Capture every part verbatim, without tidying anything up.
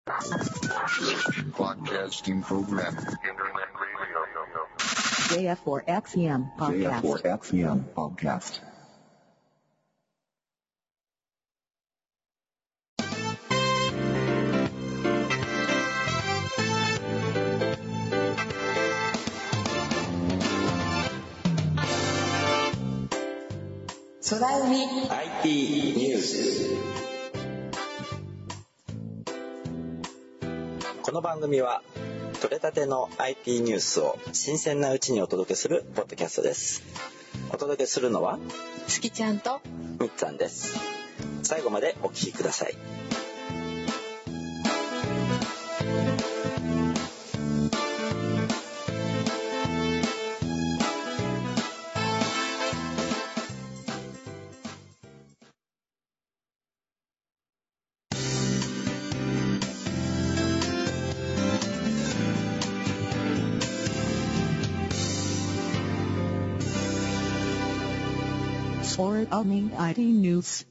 Broadcasting program. ジェイエフフォーエックスエムジェイエフフォ podcast. ーエックスエム podcast. 空海アイティー ニュース。この番組は取れたての アイティー ニュースを新鮮なうちにお届けするポッドキャストです。お届けするのはすきちゃんとみっつぁんです。最後までお聞きください。 空海 アイティー ニュース。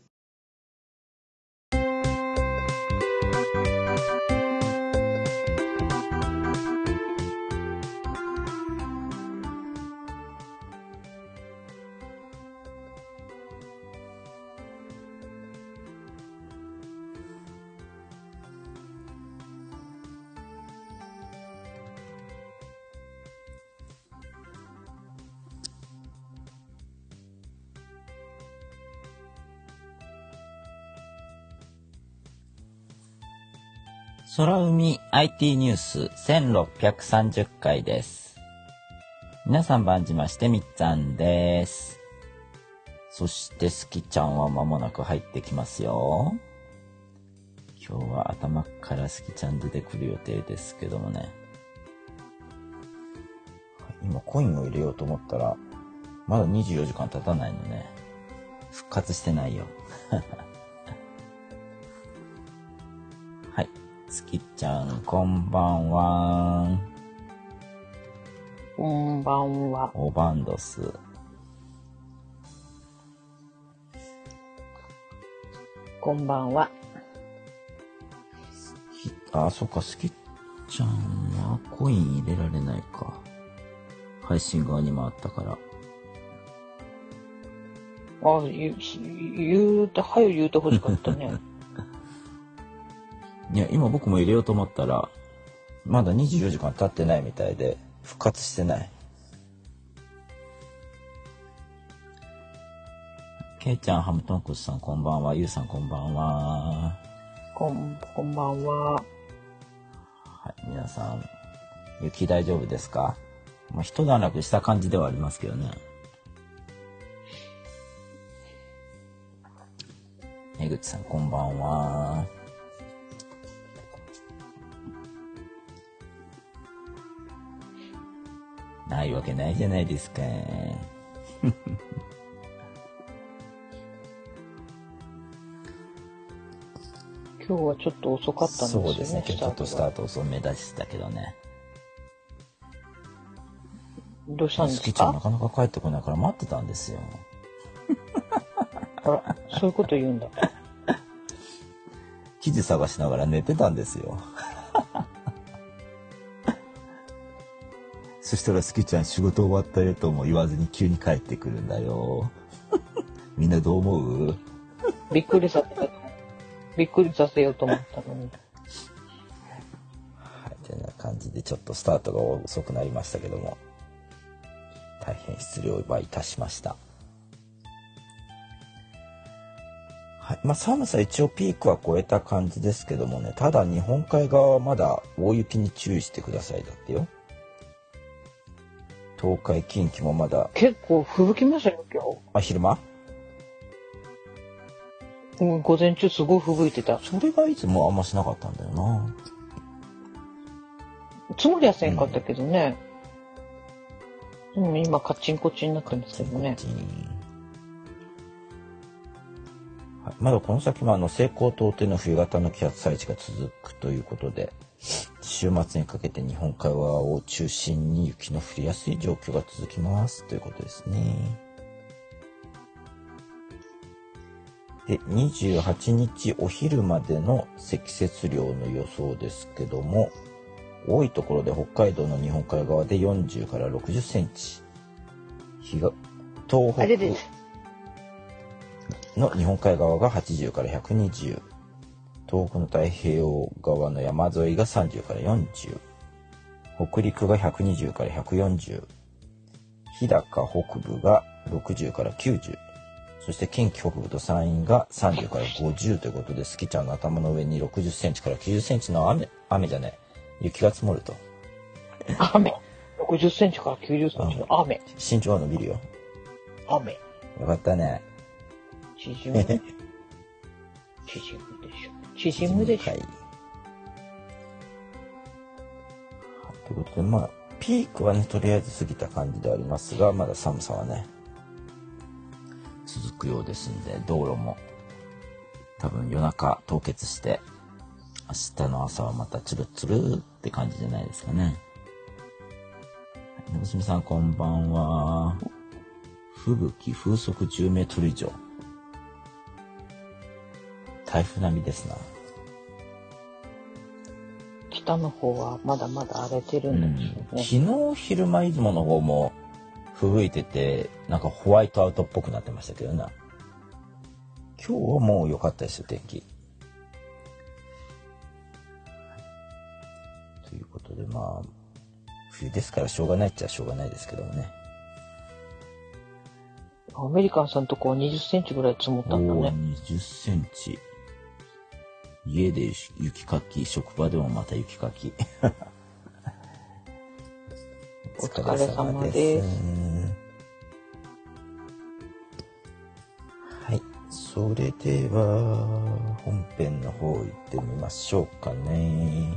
空海 アイティー ニュースせんろっぴゃくさんじゅっかいです。皆さん番じましてみっつぁんです。そしてすきちゃんは間もなく入ってきますよ。今日は頭からすきちゃん出てくる予定ですけどもね。今コインを入れようと思ったらまだにじゅうよじかん経たないのね。復活してないよ。はい。すきちゃん、こんばんは。 こんばんは。 おばんどす。 こんばんは。 あ、そっか、すきちゃんはコイン入れられないか。配信側に回ったから。 あ、言う、言うて、はよ言うてほしかったね。 いや、今僕も入れようと思ったら、まだにじゅうよじかん経ってないみたいで、復活してない。けいちゃん、ハムトンクスさんこんばんは。ゆうさんこんばんは。 こん、こんばんは。 はい、皆さん、雪大丈夫ですか？まあ、一段落した感じではありますけどね。江口さんこんばんは。ないわけないじゃないですか。 今日はちょっと遅かったんですよね。 そうですね。今日ちょっとスタート遅め出したけどね。 どうしたんですか？ すきちゃんなかなか帰ってこないから待ってたんですよ。 あら、そういうこと言うんだ。 記事探しながら寝てたんですよ。そしたらすきちゃん仕事終わったよとも言わずに急に帰ってくるんだよ。みんなどう思う？ びっくりさせた。びっくりさせようと思ったのに。 はい、というような感じでちょっとスタートが遅くなりましたけども、大変失礼をいたしました。はい、まあ寒さ一応ピークは超えた感じですけどもね、ただ日本海側はまだ大雪に注意してくださいだってよ。東海近畿もまだ結構吹雪きましたよ今日。 あ、昼間？ うん、午前中すごい吹雪いてた。 それがいつもあんましなかったんだよな。 積もりはせんかったけどね。うん、今カッチンコチンになってますけどね。 はい、まだこの先もあの西高東低の冬型の気圧配置が続くということで、週末にかけて日本海側を中心に雪の降りやすい状況が続きますということですね。 で、にじゅうはちにちお昼までの積雪量の予想ですけども、多いところで北海道の日本海側でよんじゅうからろくじゅっセンチ。日が東北の日本海側がはちじゅうからひゃくにじゅう。東北の太平洋側の山沿いがさんじゅうからよんじゅう。北陸がひゃくにじゅうからひゃくよんじゅう。日高北部がろくじゅうからきゅうじゅう。そして近畿北部と山陰がさんじゅうからごじゅうということで、スキちゃんの頭の上にろくじゅっセンチからきゅうじゅっセンチの雨、雨じゃない、雪が積もると。 雨。ろくじゅっセンチからきゅうじゅっセンチの雨。 身長は伸びるよ。 雨。 よかったね。 縮む。縮むでしょ。縮むでしょ。 はい。ということで、まあ、ピークはね、とりあえず過ぎた感じでありますが、まだ寒さはね、続くようですんで、道路も多分夜中凍結して、明日の朝はまたツルツルって感じじゃないですかね。娘さんこんばんは。吹雪風速じゅうメートル以上。台風並みですな。 北の方はまだまだ荒れてるんですよね。 うん、昨日昼間出雲の方も吹雪いてて、なんかホワイトアウトっぽくなってましたけどな。今日はもう良かったですよ、天気。ということで、まあ冬ですからしょうがないっちゃしょうがないですけどもね。 アメリカンさんとこはにじゅっセンチぐらい積もったんだね。 にじゅっセンチ。家で雪かき、職場でもまた雪かき。 お疲れ様です。 はい。それでは、本編の方行ってみましょうかね。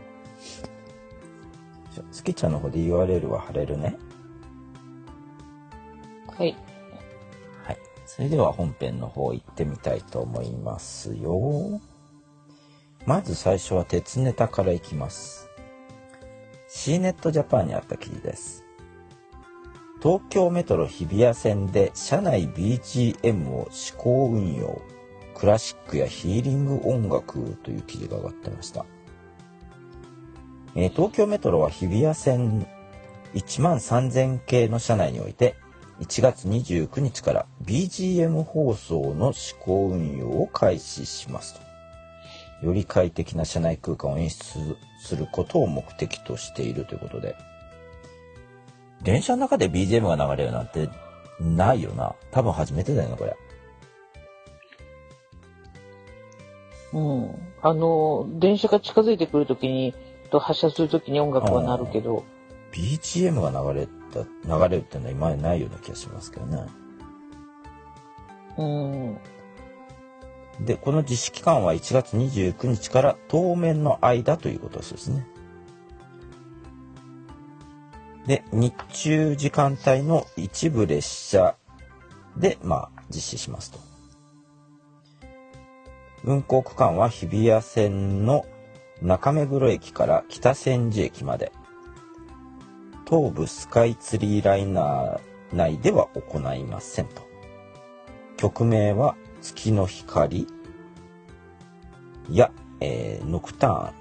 スキちゃんの方で ユーアールエル は貼れるね。 はい。 はい。それでは本編の方行ってみたいと思いますよ。まず最初は鉄ネタからいきます。シーネットジャパンにあった記事です。東京メトロ日比谷線で車内 ビージーエム を試行運用。クラシックやヒーリング音楽という記事が上がってました。えー、東京メトロは日比谷線いちまんさんぜんけいの車内においていちがつにじゅうくにちから ビージーエム 放送の試行運用を開始しますと。より快適な車内空間を演出することを目的としているということで、電車の中で ビージーエム が流れるなんてないよな。多分初めてだよなこれ。 うん。あの電車が近づいてくるときにと発車するときに音楽は鳴るけど、 ビージーエム が流れた流れるってのは今までないような気がしますけどね。 うん。 で、この実施期間はいちがつにじゅうくにちから当面の間ということですね。で、日中時間帯の一部列車で、まあ、実施しますと。運行区間は日比谷線の中目黒駅から北千住駅まで。東武スカイツリーライナー内では行いませんと。曲名は月の光や、えー、ノクターン、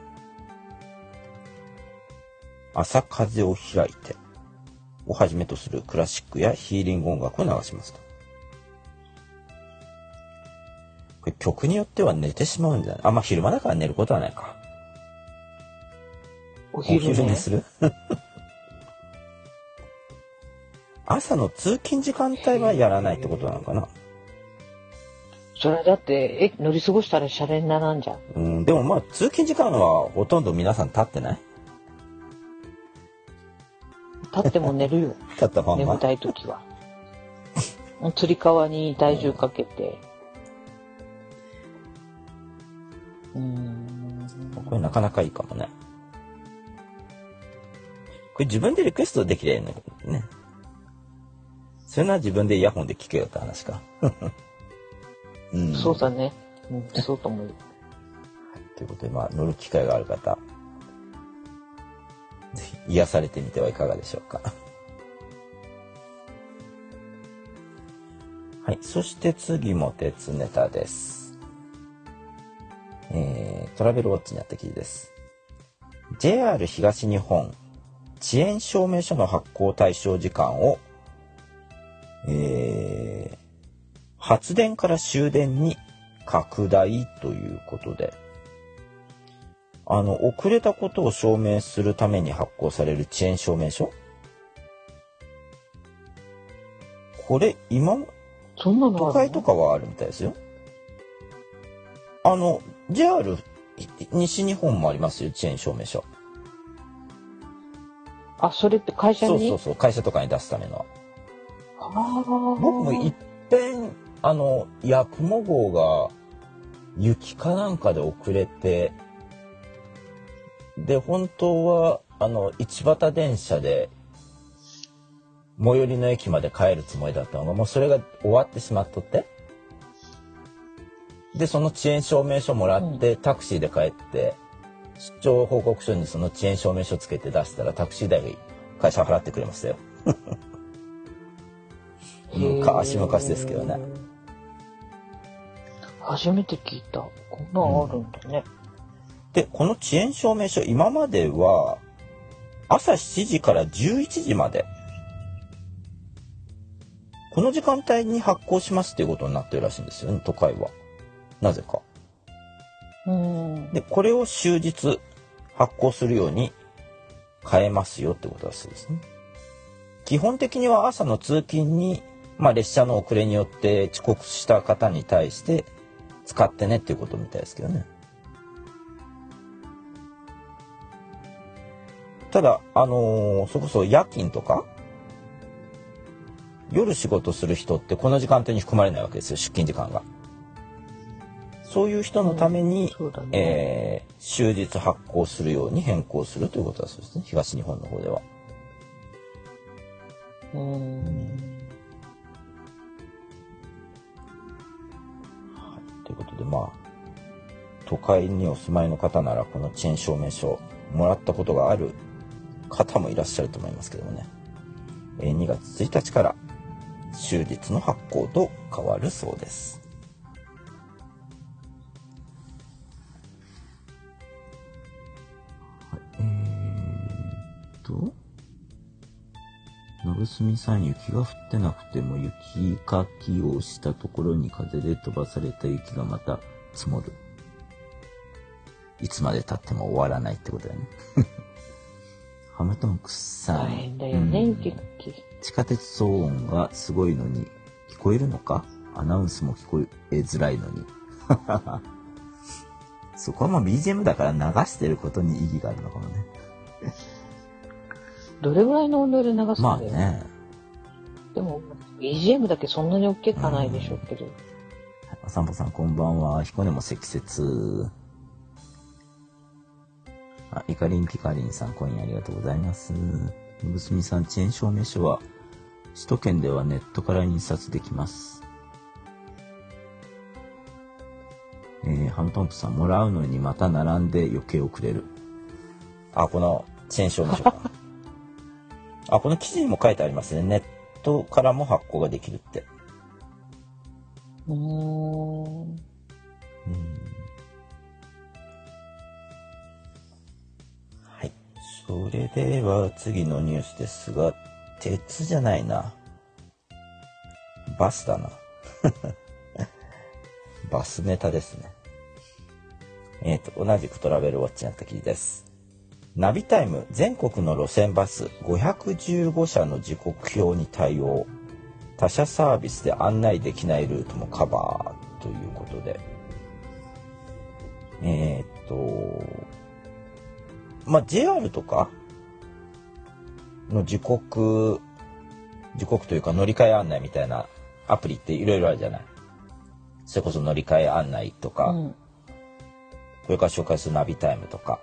朝風を開いてをはじめとするクラシックやヒーリング音楽を流しますと。これ曲によっては寝てしまうんじゃない？あ、まあ昼間だから寝ることはないか。 お昼寝、 お昼寝する朝の通勤時間帯はやらないってことなのかな。 それだってえ乗り過ごしたらシャレにならんじゃん。 うん、でもまあ通勤時間はほとんど皆さん立ってない？ 立っても寝るよ。 立ったまんま。 眠たい時は。つり革に体重かけて。うーん。 これなかなかいいかもね。これ自分でリクエストできればいいんだけどね。それなら自分でイヤホンで聞けよって話か。うん、 そうだね。うん、そうと思う。 ということで、まあ乗る機会がある方、ぜひ癒されてみてはいかがでしょうか。 はい。そして次も鉄ネタです。えー、トラベルウォッチにあった記事です。ジェイアール 東日本遅延証明書の発行対象時間を、えー、発電から終電に拡大ということで、あの遅れたことを証明するために発行される遅延証明書、これ今そんなのあるの？ 都会とかはあるみたいですよ。あの ジェイアール 西日本もありますよ、遅延証明書。 あ、それって会社に？ そうそうそう、会社とかに出すための。 あ、 僕もいっぺんあの八雲号が雪かなんかで遅れて、で本当はあの一畑電車で最寄りの駅まで帰るつもりだったのが、もうそれが終わってしまっとって、でその遅延証明書もらって、うん、タクシーで帰って出張報告書にその遅延証明書つけて出したらタクシー代会社払ってくれましたよ。昔々ですけどね。 初めて聞いた。こんなのあるんだね。 うん、でこの遅延証明書、今までは朝しちじからじゅういちじまでこの時間帯に発行しますっていうことになってるらしいんですよね、都会は。なぜか。 うんでこれを終日発行するように変えますよってことだそうですね。基本的には朝の通勤に、まあ、列車の遅れによって遅刻した方に対して使ってねっていうことみたいですけどね。ただあのー、それこそ夜勤とか夜仕事する人ってこの時間帯に含まれないわけですよ、出勤時間が。そういう人のために、うんねえー、終日発行するように変更するということだそうですね、東日本の方では。 うーん、 はい、ということで、まあ都会にお住まいの方ならこの遅延証明書もらったことがある方もいらっしゃると思いますけどもね、えー、にがつついたちから終日の発行と変わるそうです。はい、えーと長住さん、雪が降ってなくても雪かきをしたところに風で飛ばされた雪がまた積もる。いつまで経っても終わらないってことだよね。ハムトンクさん、 大変だよね、 うん、 雪かき。 地下鉄騒音がすごいのに聞こえるのか？アナウンスも聞こえづらいのに。そこはまあ ビージーエム だから流してることに意義があるのかもね。 どれぐらいの音量で流すんだよ。 まあね。 でも ビージーエム だけそんなに大きくはないでしょうけど。 お散歩さんこんばんは。彦根も積雪。あ、イカリンピカリンさん、コインありがとうございます。むすみさん、遅延証明書は首都圏ではネットから印刷できます。えー、ハムトンプさん、もらうのにまた並んで余計遅れる。あ、この遅延証明書か。あ、この記事にも書いてありますね。ネットからも発行ができるって。 うーん。 うんはい。それでは次のニュースですが、鉄じゃないな。バスだな。バスネタですね。えっと、同じくトラベルウォッチになった記事です。ナビタイム全国の路線バスごひゃくじゅうごしゃの時刻表に対応。他社サービスで案内できないルートもカバーということで。えっと、まあ、ジェイアール とかの時刻、時刻というか乗り換え案内みたいなアプリっていろいろあるじゃない。それこそ乗り換え案内とか、うん、これから紹介するナビタイムとか。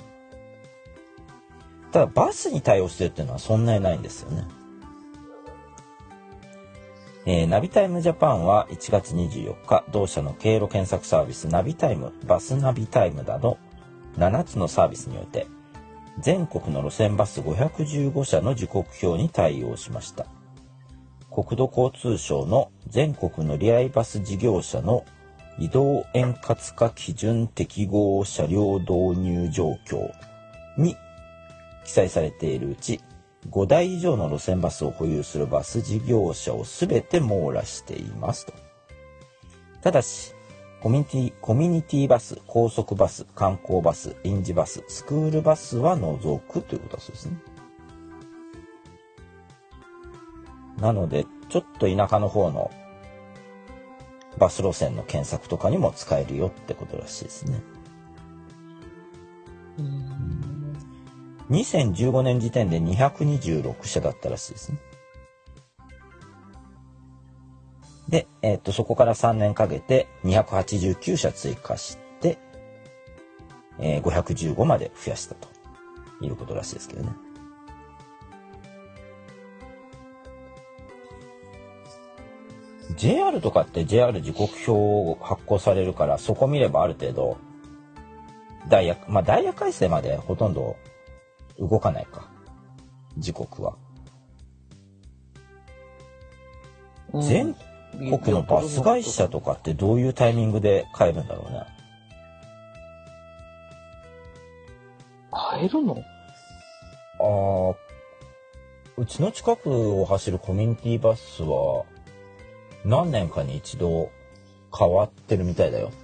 ただバスに対応してるっていうのはそんなにないんですよね。えー、ナビタイムジャパンはいちがつにじゅうよっか、同社の経路検索サービスナビタイム、バスナビタイムなどななつのサービスにおいて全国の路線バスごひゃくじゅうごしゃの時刻表に対応しました。 国土交通省の全国乗り合いバス事業者の移動円滑化基準適合車両導入状況に記載されているうち、ごだい以上の路線バスを保有するバス事業者をすべて網羅していますと。ただし、コミュニティ、コミュニティバス、高速バス、観光バス、臨時バス、スクールバスは除くということだそうですね。なので、ちょっと田舎の方のバス路線の検索とかにも使えるよってことらしいですね。にせんじゅうごねん時点でにひゃくにじゅうろくしゃだったらしいですね。で、えっと、そこからさんねんかけてにひゃくはちじゅうきゅうしゃ追加して、えー、ごひゃくじゅうごまで増やしたということらしいですけどね。ジェイアール とかって ジェイアール 時刻表発行されるから、そこ見ればある程度ダイヤ、まあダイヤ改正までほとんど動かないか、時刻は。うん、全国のバス会社とかってどういうタイミングで変えるんだろうね。 変えるの？ ああ、うちの近くを走るコミュニティバスは何年かに一度変わってるみたいだよ。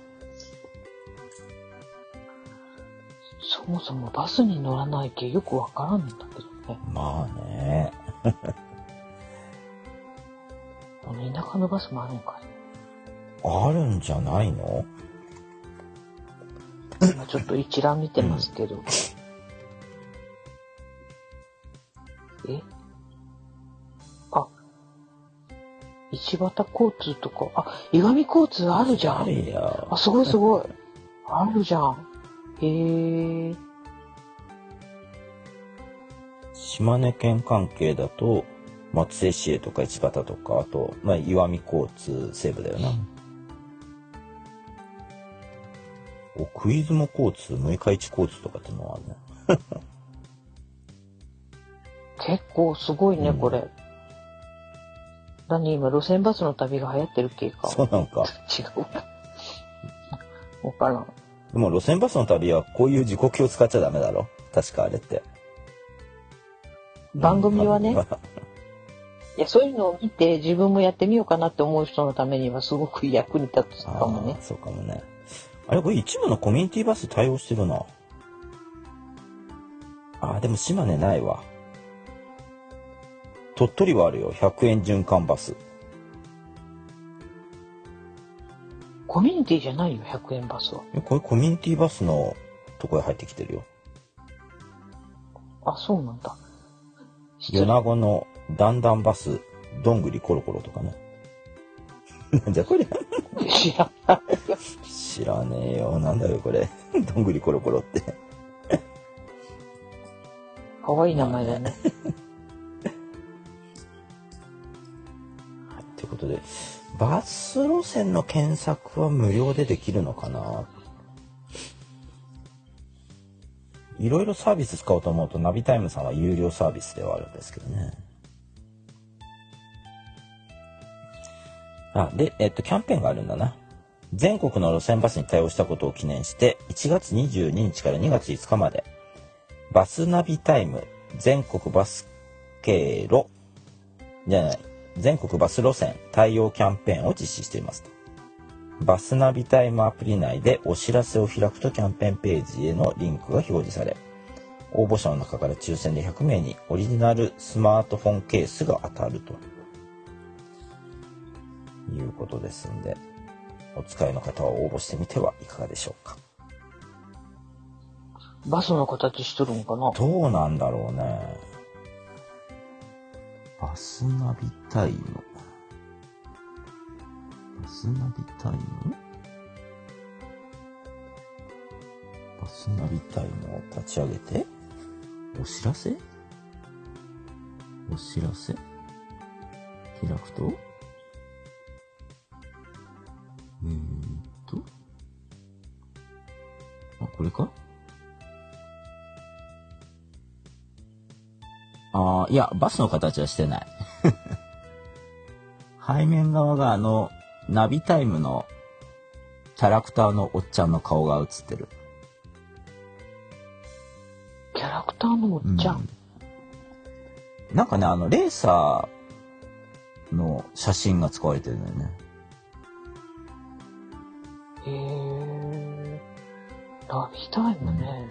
そもそもバスに乗らないけよくわからんんだけどね。 まあね。 田舎のバスもあるのかね。 あるんじゃないの？ 今ちょっと一覧見てますけど。うん、え？あ、石畑交通とか、あ、岩見交通あるじゃん。 いやあ、すごいすごい。あるじゃん。へえ。 島根県関係だと松江市営とか市畑とか、あと、まあ、岩見交通西部だよな。お、クイズモ交通、六日市交通とかってのもあるね。 結構すごいね、うん、これ。何今、路線バスの旅が流行ってる系か。 そうなんか。 違う。わからん。 でも路線バスの旅はこういう時刻表を使っちゃダメだろ。確かあれって。 番組はね。うん、いや、そういうのを見て自分もやってみようかなって思う人のためにはすごく役に立つかもね。 そうかもね。あれ、これ一部のコミュニティバス対応してるな。あ、でも島根ないわ。鳥取はあるよ。ひゃくえん循環バス。 コミュニティじゃないよ、ひゃくえんバスは。 これコミュニティバスのとこへ入ってきてるよ。 あ、そうなんだ。 米子のだんだんバス、どんぐりコロコロとかね。なんじゃこれ。 知らない。 知らねえよ。なんだよこれ。どんぐりコロコロって。 かわいい名前だね。 はい、ということで、バス路線の検索は無料でできるのかな。いろいろサービス使おうと思うとナビタイムさんは有料サービスではあるんですけどね。あ、で、えっと、キャンペーンがあるんだな。全国の路線バスに対応したことを記念して、いちがつにじゅうににちからにがついつかまで、バスナビタイム全国バス経路、じゃない、全国バス路線対応キャンペーンを実施しています。バスナビタイムアプリ内でお知らせを開くとキャンペーンページへのリンクが表示され、応募者の中から抽選でひゃくめいにオリジナルスマートフォンケースが当たるということですんで、お使いの方は応募してみてはいかがでしょうか。 バスの形しとるんかな。 どうなんだろうね。バスナビタイム。バスナビタイムバスナビタイムを立ち上げて、お知らせお知らせ開くと、えーっと、あ、これか。ああ、いや、バスの形はしてない。 背面側があの、ナビタイムのキャラクターのおっちゃんの顔が映ってる。 キャラクターのおっちゃん。 うん、なんかね、あの、レーサーの写真が使われてるんだよね。 へえ。ナビタイムね。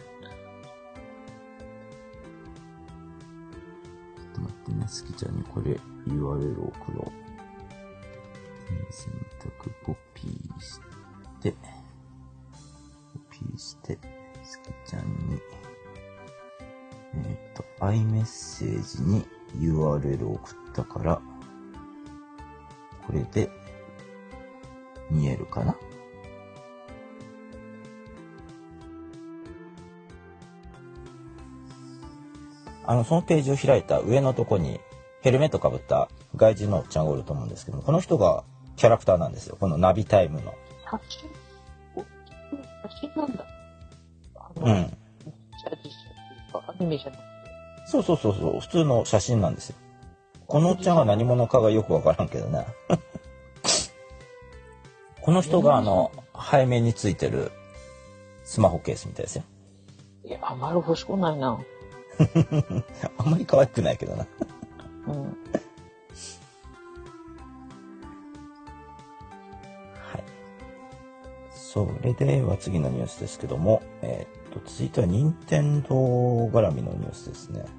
ちょっと待ってね、スキちゃんにこれ ユーアールエル を送ろう。選択コピーして、コピーして、スキちゃんに、えっと、iMessage に ユーアールエル を送ったから、これで見えるかな？あの、そのページを開いた上のとこにヘルメットかぶった外人のおっちゃんがおると思うんですけども、この人がキャラクターなんですよ。このナビタイムの。 写真写真なんだ。 うん。 実写実写っていうか、アニメじゃなくて。 そうそうそうそう、普通の写真なんですよ。このおっちゃんが何者かがよくわからんけどね。この人があの、背面についてるスマホケースみたいですよ。 いや、あまり欲しくないな。 あんまり可愛くないけどな。 うん。はい。 それでは次のニュースですけども、えー、っと、続いては任天堂絡みのニュースですね。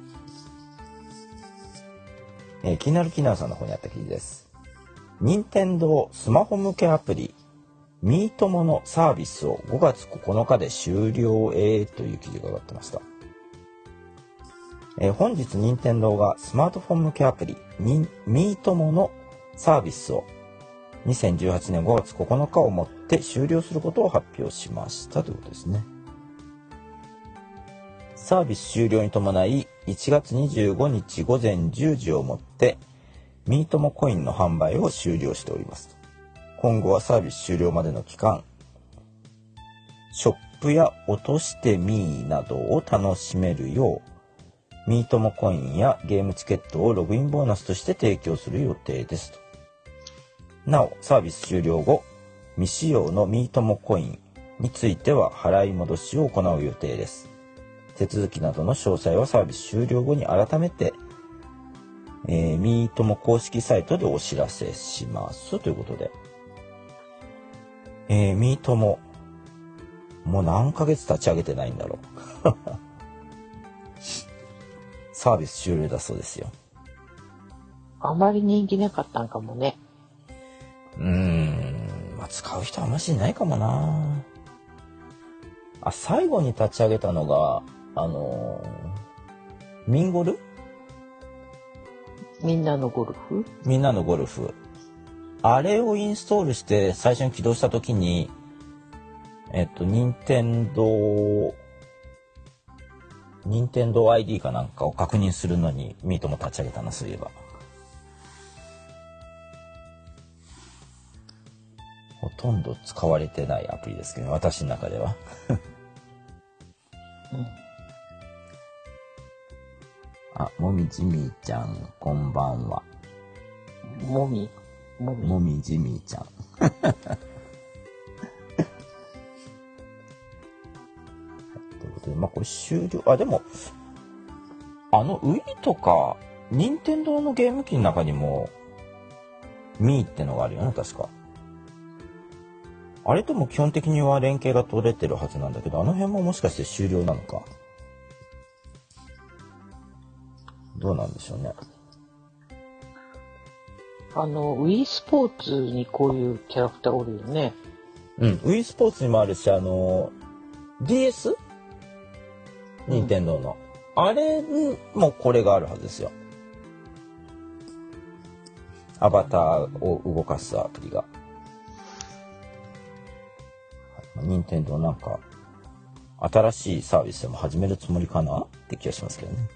えー、気になるキナーさんの方にあった記事です。任天堂スマホ向けアプリ、ミートモのサービスをごがつここのかで終了へという記事が上がってました。えー、本日任天堂がスマートフォン向けアプリ、ミートモのサービスをにせんじゅうはちねんごがつここのかをもって終了することを発表しましたということですね。サービス終了に伴いいちがつにじゅうごにちごぜんじゅうじをもってミートモコインの販売を終了しております。今後はサービス終了までの期間、ショップや落としてミーなどを楽しめるようミートモコインやゲームチケットをログインボーナスとして提供する予定ですと。なお、サービス終了後、未使用のミートモコインについては払い戻しを行う予定です。手続きなどの詳細はサービス終了後に改めて、えー、ミートモ公式サイトでお知らせしますということで、えー、ミートモもう何ヶ月立ち上げてないんだろうサービス終了だそうですよ。 あまり人気なかったんかもね。 うーん、まあ、使う人はあんましいないかもな。あ、最後に立ち上げたのが、あのー、ミンゴル？ みんなのゴルフ？ みんなのゴルフ。あれをインストールして最初に起動したときに、えっと、任天堂、任天堂 アイディー かなんかを確認するのにミートも立ち上げたな、そういえば。ほとんど使われてないアプリですけど、私の中では。 うん、 あ、もみじみーちゃん、こんばんは。 もみ、もみ。 もみじみーちゃん。ということで、まあこれ終了。あ、でも、あの Wii とか、任天堂のゲーム機の中にも、ミーってのがあるよね、確か。あれとも基本的には連携が取れてるはずなんだけど、あの辺ももしかして終了なのか。どうなんでしょうね。 あの、Wii スポーツにこういうキャラクターおるよね。 うん、Wii スポーツにもあるし、あの、ディーエス？ 任天堂の。うん、あれもこれがあるはずですよ。アバターを動かすアプリが。任天堂なんか新しいサービスでも始めるつもりかなって気がしますけどね。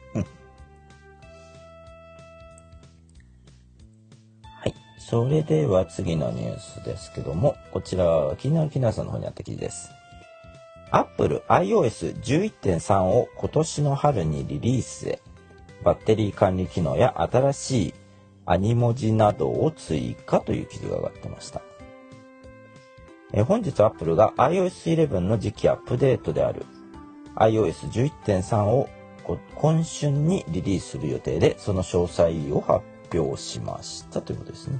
はい。それでは次のニュースですけども、こちらは気になるキナーさんの方にあった記事です。Apple アイオーエスじゅういってんさん を今年の春にリリースへ。バッテリー管理機能や新しいアニ文字などを追加という記事が上がってました。えー、本日 Apple が アイオーエスイレブン の次期アップデートである アイオーエスじゅういってんさん を今春にリリースする予定で、その詳細を発表しましたということですね。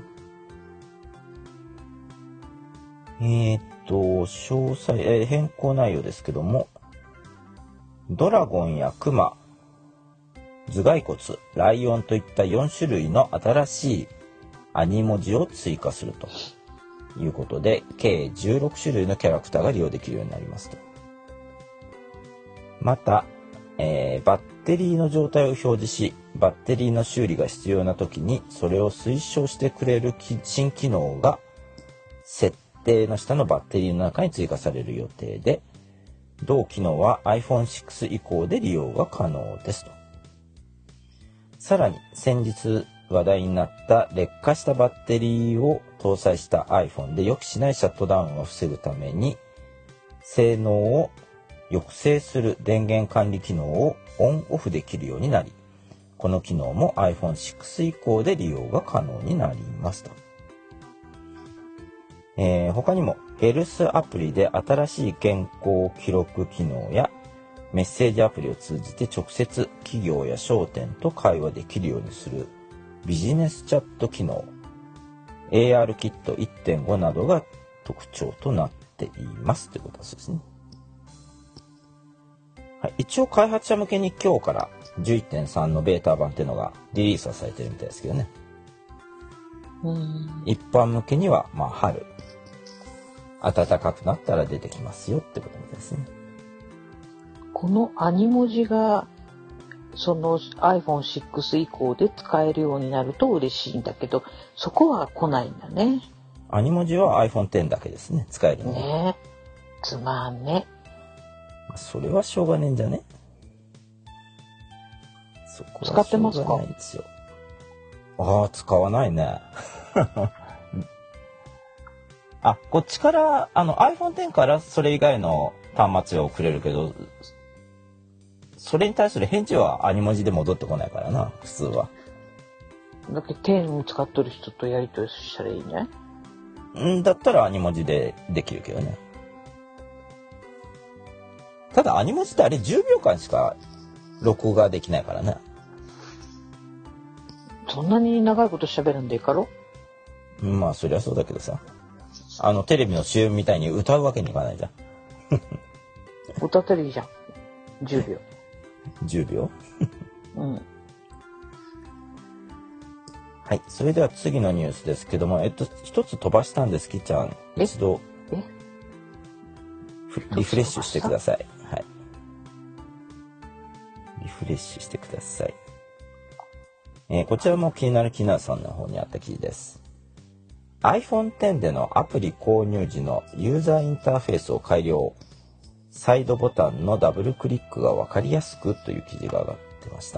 えー、っと、詳細、えー、変更内容ですけども、ドラゴンやクマ、頭蓋骨、ライオンといったよん種類の新しいアニ文字を追加するということで、計じゅうろく種類のキャラクターが利用できるようになりますと。また、えー、バッテリーの状態を表示し、バッテリーの修理が必要な時にそれを推奨してくれる新機能が設定の下のバッテリーの中に追加される予定で、同機能は アイフォンシックス 以降で利用が可能ですと。さらに先日話題になった劣化したバッテリーを搭載した iPhone で予期しないシャットダウンを防ぐために、性能を抑制する電源管理機能をオンオフできるようになり、この機能も アイフォンシックス 以降で利用が可能になりますと。えー、他にも エルス アプリで新しい健康記録機能やメッセージアプリを通じて直接企業や商店と会話できるようにするビジネスチャット機能 エーアール キット いってんご などが特徴となっていますということですね。はい、一応開発者向けに今日から じゅういってんさん のベータ版っていうのがリリースはされてるみたいですけどね。 うーん、 一般向けにはまあ春暖かくなったら出てきますよってことみたいですね。 このアニ文字がその アイフォンシックス 以降で使えるようになると嬉しいんだけど、そこは来ないんだね。 アニ文字は アイフォンテン だけですね、使えるのは。 ねえ、つまんね。 それはしょうがねえんじゃね。そこ使ってますか？ はしょうがないですよ。ああ、使わないね。あ、こっちからあの アイフォンテン からそれ以外の端末を送れるけど、それに対する返事はアニ文字で戻ってこないからな、普通は。 だってテンを使っとる人とやり取りしたらいいね。 んだったらアニ文字でできるけどね。ただアニ文字ってあれじゅうびょうかんしか録画できないからね。 そんなに長いこと喋るんでいいかろ？ まあそりゃそうだけどさ、あのテレビの シーエム みたいに歌うわけにいかないじゃん。 歌ってるいいじゃん。じゅうびょう。 じゅうびょう。 うん。 はい、それでは次のニュースですけども、えっと一つ飛ばしたんですきちゃん、一度えリフレッシュしてください。はい。リフレッシュしてください。えー、こちらも気になる気になるさんの方にあった記事です。アイフォンテン でのアプリ購入時のユーザーインターフェースを改良。サイドボタンのダブルクリックが分かりやすくという記事が上がってました。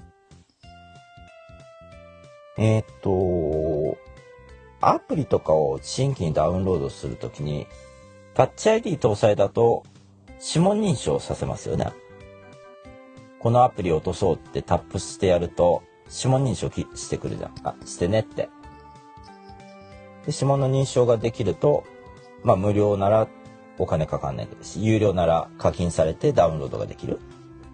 えー、っと、アプリとかを新規にダウンロードするときに、タッチ アイディー 搭載だと指紋認証させますよね。このアプリを落とそうってタップしてやると指紋認証してくるじゃん。あ、してねって。で、指紋の認証ができると、まあ無料ならお金かかんないし、有料なら課金されてダウンロードができる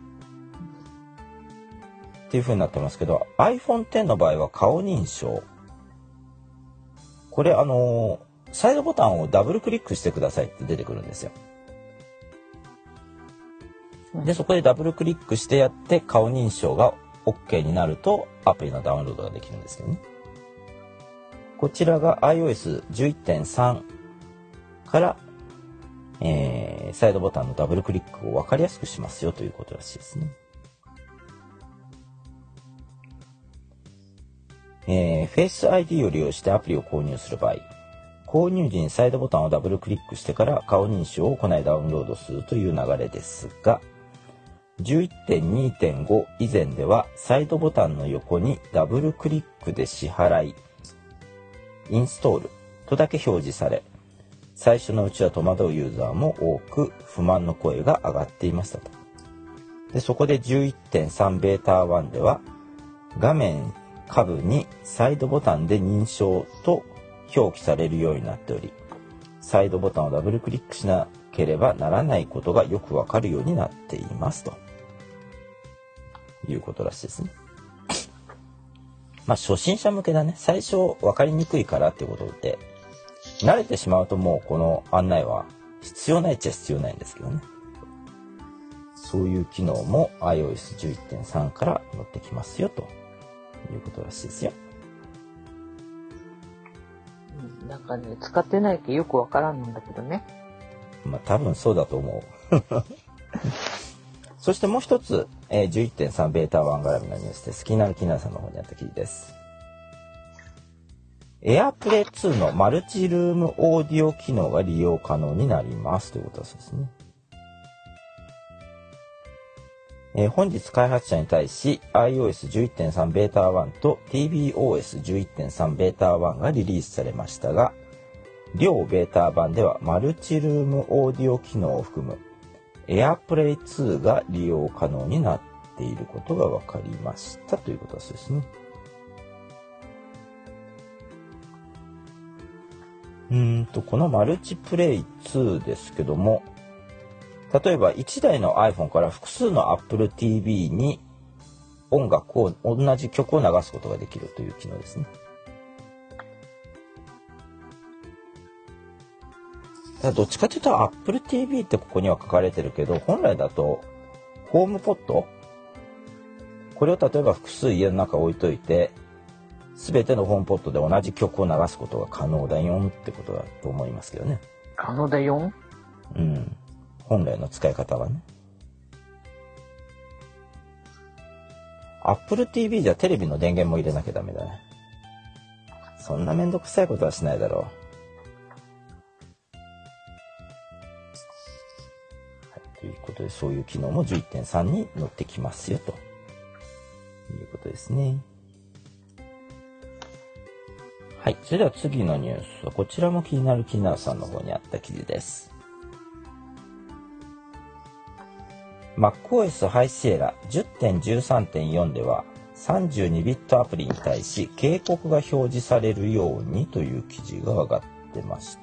っていう風になってますけど、 アイフォンテン の場合は顔認証。これあのー、サイドボタンをダブルクリックしてくださいって出てくるんですよ。で、そこでダブルクリックしてやって顔認証が OK になるとアプリのダウンロードができるんですけどね。こちらが アイオーエスじゅういってんさん から、えー、サイドボタンのダブルクリックを分かりやすくしますよということらしいですね。えー、Face アイディー を利用してアプリを購入する場合、購入時にサイドボタンをダブルクリックしてから顔認証を行いダウンロードするという流れですが、じゅういってんにてんご 以前ではサイドボタンの横にダブルクリックで支払い、インストールとだけ表示され、最初のうちは戸惑うユーザーも多く不満の声が上がっていましたと。で、そこで じゅういってんさん ベータワンでは画面下部にサイドボタンで認証と表記されるようになっており、サイドボタンをダブルクリックしなければならないことがよくわかるようになっていますということらしいですね。まあ初心者向けだね。最初わかりにくいからっていうことで、慣れてしまうともうこの案内は必要ないっちゃ必要ないんですけどね。そういう機能も アイオーエスじゅういってんさん から載ってきますよということらしいですよ。 なんかね、使ってないけよくわからんんだけどね。 まあ多分そうだと思う。そしてもう一つ、えー、じゅういってんさん ベータワン絡みのニュースです。気になる気になるさんの方にあった記事です。AirPlay ツーのマルチルームオーディオ機能が利用可能になりますということですね。えー、本日開発者に対し アイオーエスじゅういってんさん ベータワンと ティービーオーエスじゅういってんさん ベータワンがリリースされましたが、両ベータ版ではマルチルームオーディオ機能を含む AirPlay ツーが利用可能になっていることが分かりましたということですね。うーんとこのマルチプレイツーですけども、例えばいちだいの iPhone から複数の Apple ティーブイ に音楽を同じ曲を流すことができるという機能ですね。どっちかというと Apple ティーブイ ってここには書かれてるけど、本来だとホームポット、これを例えば複数家の中置いといて、全てのホームポットで同じ曲を流すことが可能だよってことだと思いますけどね。 可能だよ。 うん。本来の使い方はね。Apple ティーブイ じゃテレビの電源も入れなきゃダメだね。そんなめんどくさいことはしないだろう。ということで、そういう機能も じゅういってんさん に載ってきますよということですね。はい。それでは次のニュースは、こちらも気になる気になるさんの方にあった記事です。MacOS High Sierra じゅってんじゅうさんてんよん では さんじゅうにビット アプリに対し警告が表示されるようにという記事が上がってました。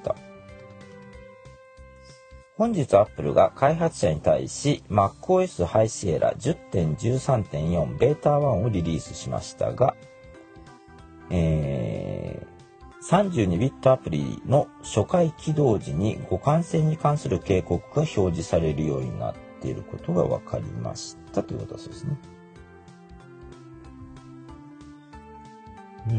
本日 Apple が開発者に対し MacOS High Sierra じゅってんじゅうさんてんよん ベータワンをリリースしましたが、えー、さんじゅうにビット アプリの初回起動時に互換性に関する警告が表示されるようになっていることが分かりましたということですね。うん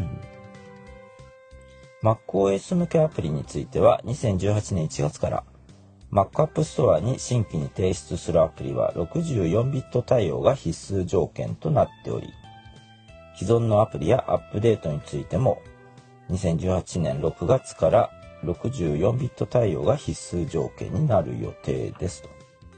。MacOS 向けアプリについてはにせんじゅうはちねんいちがつから Mac App Store に新規に提出するアプリはろくじゅうよんビット対応が必須条件となっており、既存のアプリやアップデートについてもにせんじゅうはちねんろくがつからろくじゅうよんビット対応が必須条件になる予定ですと。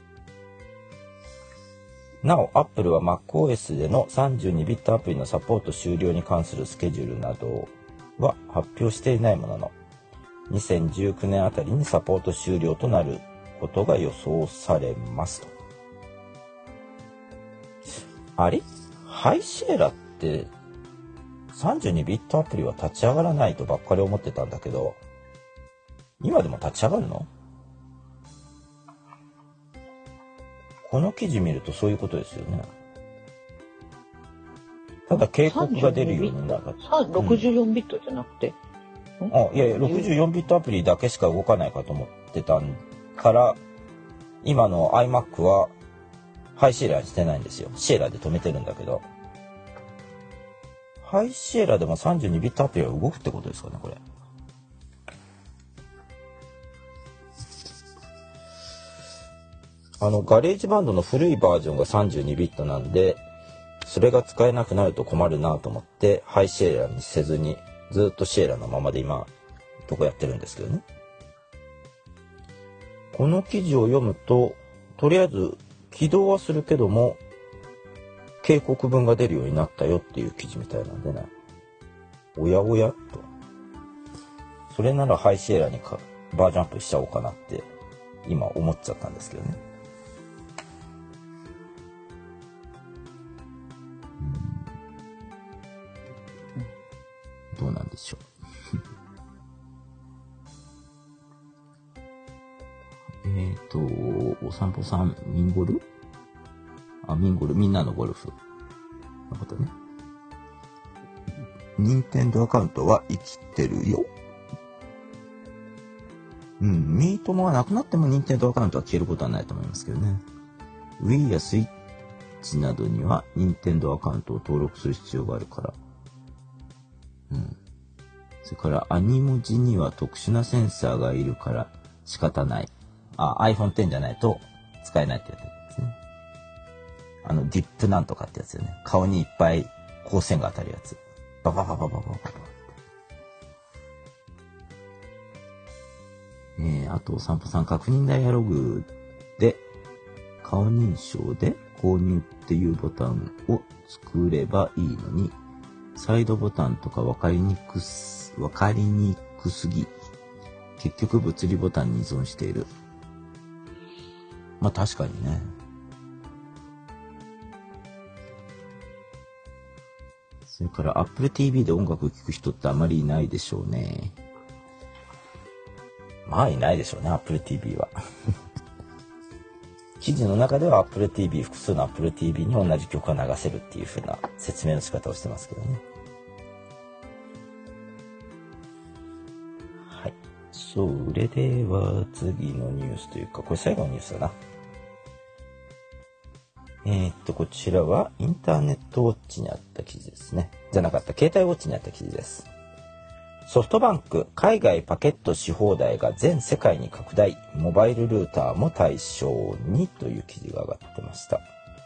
なお、Apple は MacOS でのさんじゅうにビットアプリのサポート終了に関するスケジュールなどは発表していないものの、にせんじゅうきゅうねんあたりにサポート終了となることが予想されますと。あれ？ハイシエラってさんじゅうにビットアプリは立ち上がらないとばっかり思ってたんだけど、今でも立ち上がるの？この記事見るとそういうことですよね。ただ警告が出るようになる。 ろくじゅうよんビットじゃなくて、 うん、あ、いやいや、ろくじゅうよんビットアプリだけしか動かないかと思ってたから、今の iMac はハイシエラにしてないんですよ。シエラで止めてるんだけど。ハイシエラでもさんじゅうにビットアプリは動くってことですかね、これ。あの、ガレージバンドの古いバージョンがさんじゅうにビットなんで、それが使えなくなると困るなと思って、ハイシエラにせずに、ずっとシエラのままで今、とこやってるんですけどね。この記事を読むと、とりあえず起動はするけども、警告文が出るようになったよっていう記事みたいなんでね。おやおやと。それならハイシエラにかバージョンアップしちゃおうかなって今思っちゃったんですけどね。 でしょう。えっと、お散歩さん、ミンゴルあ、ミンゴル、みんなのゴルフ。のことね。任天堂アカウントは生きてるよ。うん、ミートモがなくなっても任天堂アカウントは消えることはないと思いますけどね。Wii や Switch などには任天堂アカウントを登録する必要があるから。うん。それからアニ文字には特殊なセンサーがいるから仕方ない。あ、アイフォンテン じゃないと使えないってやつですね。あの、ディップなんとかってやつよね。顔にいっぱい光線が当たるやつ。ババババババババ。えー、あと、お散歩さん、確認ダイアログで、顔認証で購入っていうボタンを作ればいいのに、サイドボタンとか分かりにくす、分かりにくすぎ、結局物理ボタンに依存している。まあ確かにね。それから Apple ティーブイ で音楽を聴く人ってあまりいないでしょうね。まあいないでしょうね、Apple ティーブイ は。記事の中では Apple ティーブイ、複数の Apple ティーブイ に同じ曲が流せるっていう風な説明の仕方をしてますけどね。はい。それでは次のニュースというか、これ最後のニュースだな。えー、っと、こちらはインターネットウォッチにあった記事ですね。じゃなかった、携帯ウォッチにあった記事です。ソフトバンク、海外パケットし放題が全世界に拡大、モバイルルーターも対象にという記事が上がってました。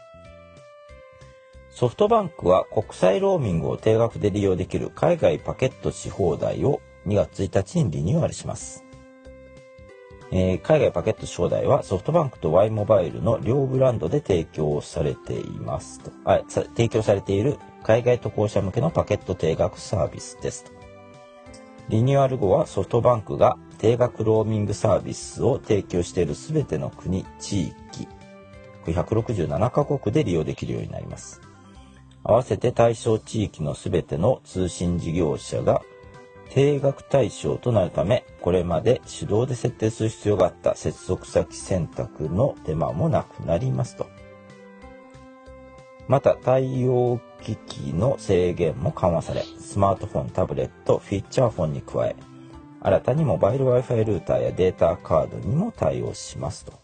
ソフトバンクは国際ローミングを定額で利用できる海外パケットし放題をにがつついたちにリニューアルします。えー、海外パケットし放題はソフトバンクと Y モバイルの両ブランドで提供されていますと。あ、提供されている海外渡航者向けのパケット定額サービスですと。リニューアル後はソフトバンクが定額ローミングサービスを提供しているすべての国、地域、ひゃくろくじゅうななカ国で利用できるようになります。合わせて対象地域のすべての通信事業者が定額対象となるため、これまで手動で設定する必要があった接続先選択の手間もなくなりますと。また対応機器の制限も緩和され、スマートフォン、タブレット、フィーチャーフォンに加え、新たにモバイル Wi-Fi ルーターやデータカードにも対応しますと。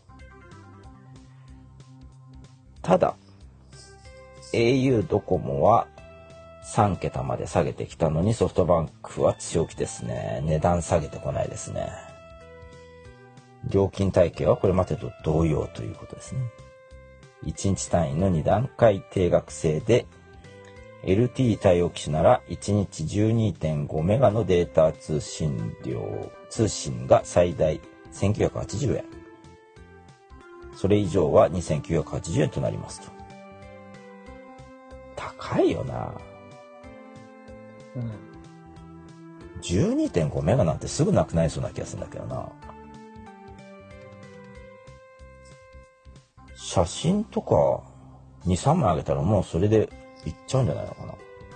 ただ、エーユー ドコモはさんけたまで下げてきたのにソフトバンクは強気ですね。値段下げてこないですね。料金体系はこれまでと同様ということですね。いちにち単位のにだんかい定額制で エルティー 対応機種ならいちにち じゅうにてんごメガのデータ通信量通信が最大せんきゅうひゃくはちじゅうえん、それ以上はにせんきゅうひゃくはちじゅうえんとなりますと。高いよな。 うん、 じゅうにてんごメガなんてすぐなくなりそうな気がするんだけどな。写真とかに、さんまいあげたらもうそれでいっちゃうんじゃないのかな。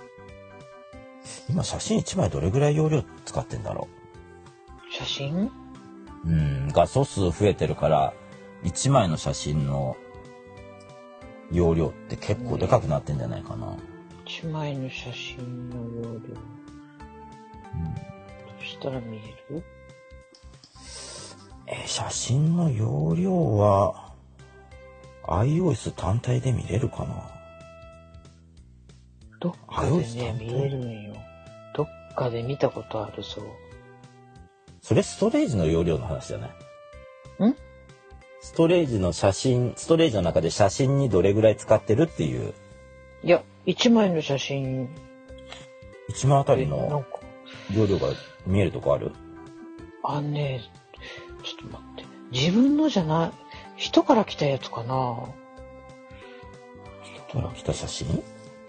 今写真いちまいどれぐらい容量使ってんだろう。写真？ うん、画素数増えてるからいちまいの写真の容量って結構でかくなってんじゃないかな。 いちまいの写真の容量。うん、どうしたら見える？ え、写真の容量はiOS 単体で見れるかな。 どっかでね、見えるんよ。どっかで見たことあるそう。 それストレージの容量の話じゃない？ ん？ ストレージの写真、ストレージの中で写真にどれぐらい使ってるっていう。 いや、いちまいの写真。 いちまいあたりの容量が見えるとこある？ あのね、ちょっと待って。自分のじゃない。人から来たやつかな。 人から来た写真？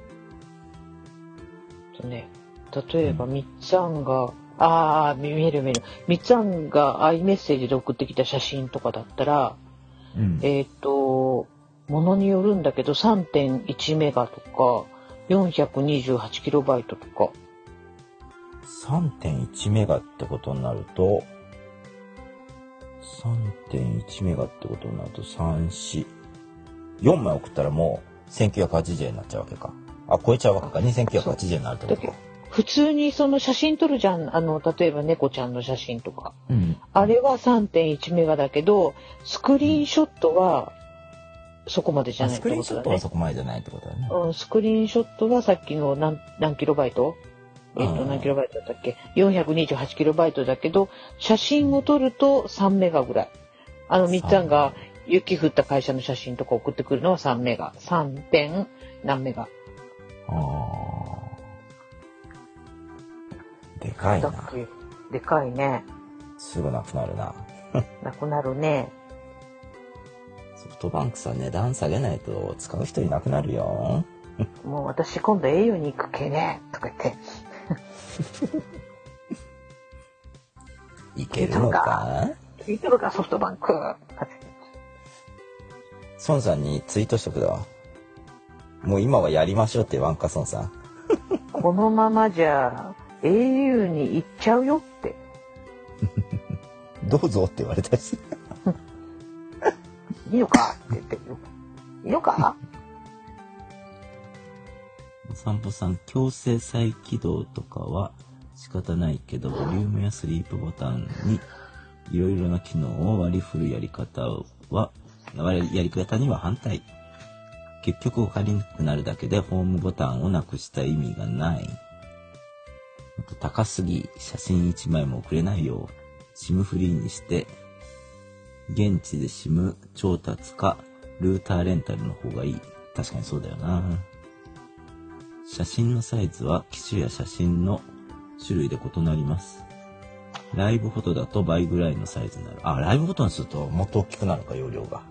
とね、例えば、うん、みっつあんが、ああ、見える見える。みっつあんが iMessage で送ってきた写真とかだったら、うん、えっと、ものによるんだけど さんてんいちメガとか よんひゃくにじゅうはちキロバイトとか。 さんてんいち メガってことになると、さんてんいち メガってことになるとさん、よん、よんまい送ったらもうせんきゅうひゃくはちじゅうえんになっちゃうわけか。あ、超えちゃうわけか。にせんきゅうひゃくはちじゅうえんになるってことか。 普通にその写真撮るじゃん。あの、例えば猫ちゃんの写真とか。 うん、 あれは さんてんいち メガだけど、スクリーンショットはそこまでじゃないってことだね。 スクリーンショットはそこまでじゃないってことだね。 うん、スクリーンショットはさっきの何、何キロバイトえっと、何キロバイトだったっけ ?よんひゃくにじゅうはちキロバイトだけど、写真を撮るとさんメガぐらい。あの、みっちゃんが雪降った会社の写真とか送ってくるのはさんメガ。さん. 何メガ。 ああ。でかいな。 でかいね。 すぐなくなるな。 なくなるね。 ソフトバンクさ、値段下げないと使う人いなくなるよ。 もう私今度 au に行くけねとか言って。 いけるのか？ いけるかソフトバンク。 孫さんにツイートしとくだわ。もう今はやりましょうって言わんか、孫さん。 このままじゃ au に行っちゃうよって。 どうぞって言われたし。 いいのかって言ってるよ。いいのか？ お散歩さん、強制再起動とかは仕方ないけど、ボリュームやスリープボタンにいろいろな機能を割り振るやり方は、やり方には反対。結局分かりにくくなるだけでホームボタンをなくした意味がない。高すぎ、写真いちまいも送れないよ。SIM フリーにして、現地で SIM 調達か、ルーターレンタルの方がいい。確かにそうだよな。写真のサイズは機種や写真の種類で異なります。ライブフォトだと倍ぐらいのサイズになる。あ、ライブフォトにするともっと大きくなるか、容量が。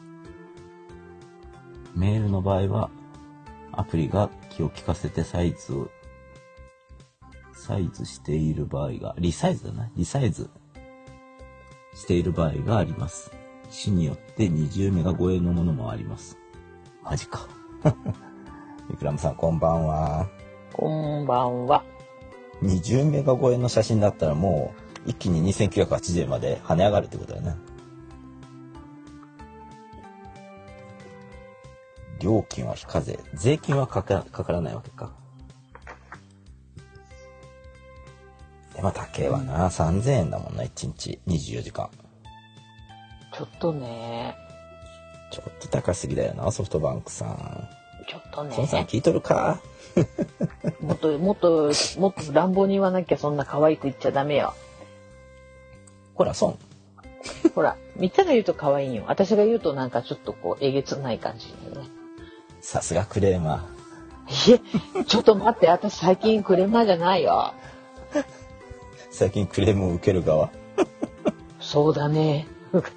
メールの場合は、アプリが気を利かせてサイズを、サイズしている場合が、リサイズだな。リサイズしている場合があります。機種によってにじゅうメガ超えのものもあります。マジか。イクラムさん、こんばんは。 こんばんは。 にじゅうメガ超えの写真だったらもう一気ににせんきゅうひゃくはちじゅうえんまで跳ね上がるってことだよね。料金は非課税。税金はかか、かからないわけか。でも高えわな。さんぜんえんだもんな、いちにちにじゅうよじかん。 ちょっとね。 ちょっと高すぎだよな、ソフトバンクさん。 ちょっとね。 孫さん聞いとるか？ もっともっともっと乱暴に言わなきゃそんな可愛く言っちゃダメよ。 ほら、孫。 ほら、みっちゃんが言うと可愛いよ。私が言うとなんかちょっとこうえげつない感じだよね。 さすがクレーマー。いえ、ちょっと待って、私最近クレーマーじゃないよ。 最近クレームを受ける側。 そうだね。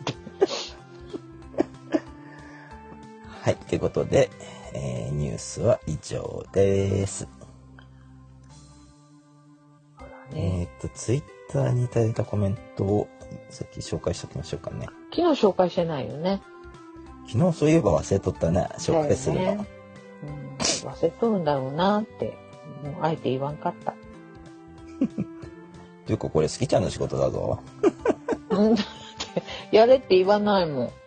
はい、ということで、えー、ニュースは以上です。ね、えっと、ツイッターにいただいたコメントをさっき紹介しておきましょうかね。 昨日紹介してないよね。 昨日そういえば忘れとったね、紹介するの。ね、 うん、忘れとるんだろうなって、もうあえて言わんかった。 というかこれ、好きちゃんの仕事だぞ。 やれって言わないもん。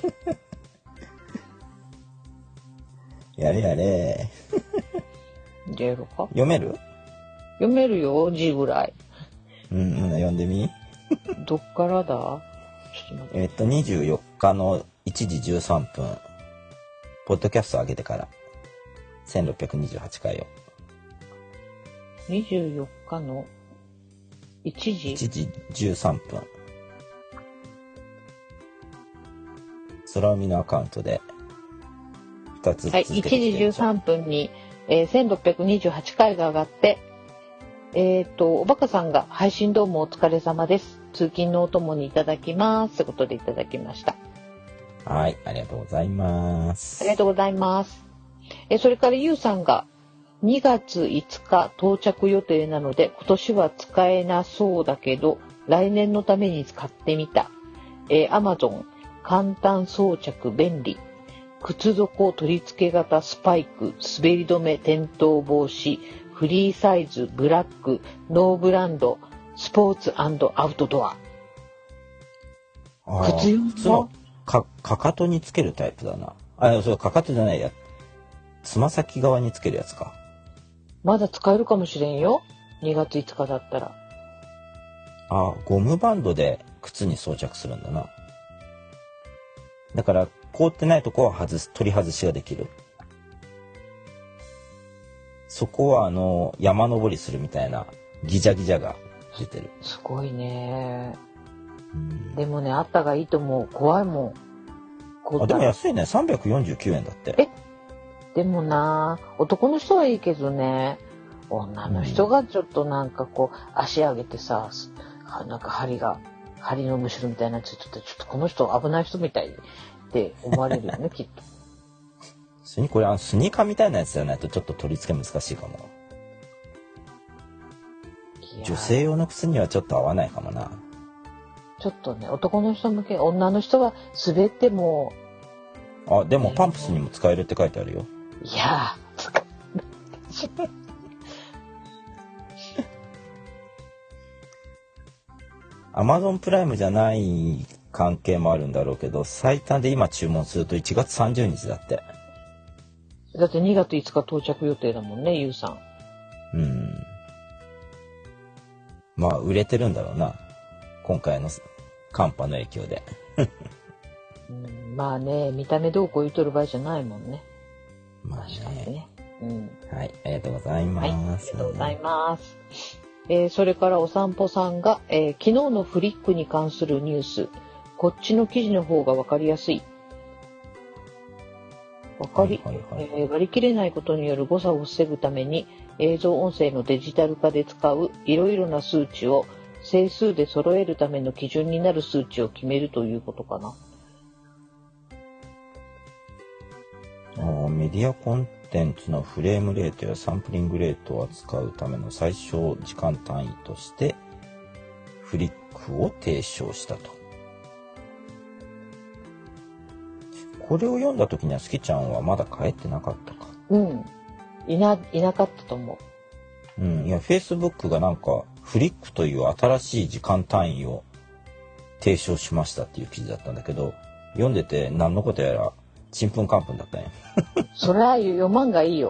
やれやれ。 やろか。 読める？ 読めるよ、字ぐらい。 うん、うん、読んでみ。 どっからだ？ちょっと待って。 えっと、にじゅうよっかのいちじじゅうさんぷん、ポッドキャスト上げてから、せんろっぴゃくにじゅうはちかいを。 にじゅうよっかのいちじ ?いちじじゅうさんぷん。空海のアカウントで、ふたつ続けてきて。 はい、いちじじゅうさんぷんに、えー、せんろっぴゃくにじゅうはちかいが上がって、えっと、おバカさんが配信どうもお疲れ様です。通勤のお供にいただきます。ってことでいただきました。 はい、ありがとうございます。 ありがとうございます。え、それからゆうさんがにがついつか到着予定なので、今年は使えなそうだけど、来年のために使ってみた。えー、Amazon、簡単装着便利。靴底取り付け型スパイク、滑り止め転倒防止、 フリーサイズ、ブラック、ノーブランド、スポーツ&アウトドア。 あ靴用普通のかかかとにつけるタイプだな。あ、そうかかとじゃないや。つま先側につけるやつか。 まだ使えるかもしれんよ。にがついつかだったら。 あ、ゴムバンドで靴に装着するんだな。だから凍ってないとこは外す取り外しができる。そこはあの山登りするみたいなギジャギジャが出てる。 すごいね。 うん、 でもね、あったがいいと思う。怖いもん。 あ、でも安いね。さんびゃくよんじゅうきゅうえんだって。 え、でもな、男の人はいいけどね、女の人がちょっとなんかこう足上げてさ、なんか針が針のむしろみたいになっちゃって、ちょっとこの人危ない人みたいって思われるよねきっと。 それにこれあのスニーカーみたいなやつじゃないとちょっと取り付け難しいかも。女性用の靴にはちょっと合わないかもな。ちょっとね、男の人向け、女の人は滑っても。 あ、でもパンプスにも使えるって書いてあるよ。 いやー、使えアマゾンプライムじゃない関係もあるんだろうけど、最短で今注文するといちがつさんじゅうにちだって。 だってにがついつか到着予定だもんね、ゆうさん。 うん。まあ売れてるんだろうな。今回の寒波の影響で。 うん、まあね、見た目どうこう言うとる場合じゃないもんね。 まあね。 確かにね。うん。 はい、ありがとうございます。 はい、ありがとうございます。えー、それからお散歩さんが、えー、昨日のフリックに関するニュース、こっちの記事の方が分かりやすい。わかり、はいはいはい、えー、割り切れないことによる誤差を防ぐために映像音声のデジタル化で使ういろいろな数値を整数で揃えるための基準になる数値を決めるということかな。 あ、メディアコンテンツのフレームレートやサンプリングレートを扱うための最小時間単位としてフリックを提唱したと。これを読んだ時にはスキちゃんはまだ帰ってなかったか。 うん。いな、いなかったと思う。うん。いや、Facebook がなんかフリックという新しい時間単位を提唱しましたっていう記事だったんだけど、読んでて何のことやらちんぷんかんぷんだったね。 それは読まんがいいよ。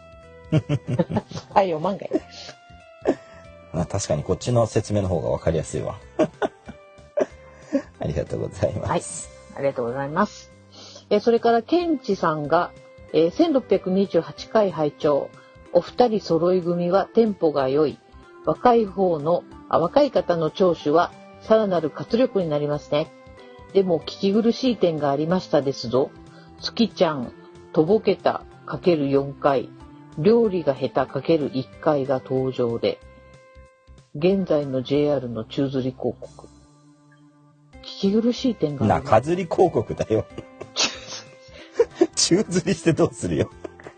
はい、読まんがいい。 あ、確かにこっちの説明の方がわかりやすいわ。ありがとうございます。 はい、ありがとうございます。えそれからケンチさんが、えー、せんろっぴゃくにじゅうはちかい拝聴。お二人揃い組はテンポが良い。若い方のあ若い方の聴取はさらなる活力になりますね。でも聞き苦しい点がありましたですぞ。月ちゃんとぼけた かけるよん 回、料理が下手 かけるいっかいが登場で、現在の ジェイアール の宙吊り広告。聞き苦しい点があります。 中吊り広告だよ。宙吊りしてどうするよ。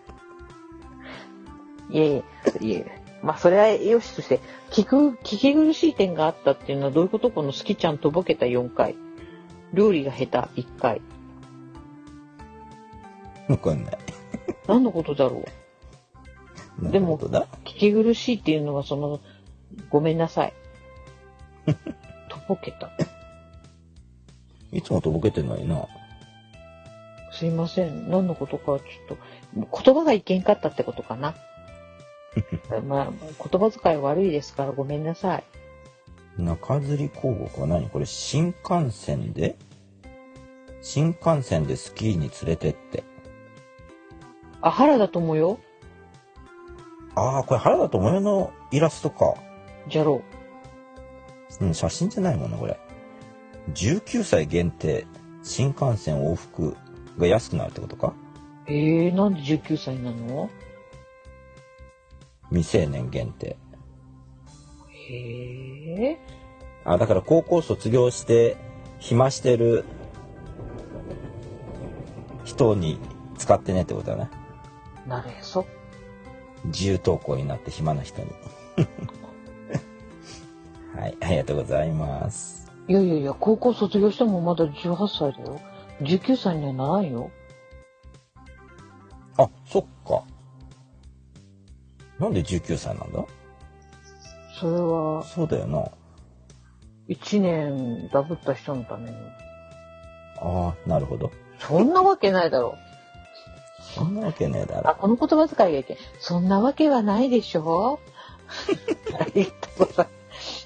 いえいえ、いえ。まあそれはよしとして、聞く聞き苦しい点があったっていうのはどういうこと？このスキちゃんとぼけたよんかい、料理が下手いっかい。 わかんない。 何のことだろう。でも聞き苦しいっていうのはそのごめんなさい。とぼけた。 いつもとぼけてないな。 すいません。何のことかちょっと言葉がいけんかったってことかな。まあ言葉遣い悪いですからごめんなさい。 中吊り広告は何？これ新幹線で新幹線でスキーに連れてって。 あ、原田知世？ ああ、これ原田知世のイラストか。 じゃろう。うん、写真じゃないもんなこれ。じゅうきゅうさい限定新幹線往復が安くなるってことか。 えー、なんでじゅうきゅうさいなの？ 未成年限定。 へえ。 あ、だから高校卒業して暇してる人に使ってねってことだね。 なるへそ。 自由登校になって暇な人に。はい、ありがとうございます。 いやいやいや、高校卒業してもまだじゅうはっさいだよ。じゅうきゅうさいにはならんよ。 あ、そっか。 なんでじゅうきゅうさいなんだ？ それは、 そうだよな。 いちねんダブった人のために。 ああ、なるほど。 そんなわけないだろう。 そんなわけねえだあ、 ろ。 この言葉遣いがいけん。そんなわけはないでしょありがとうございます。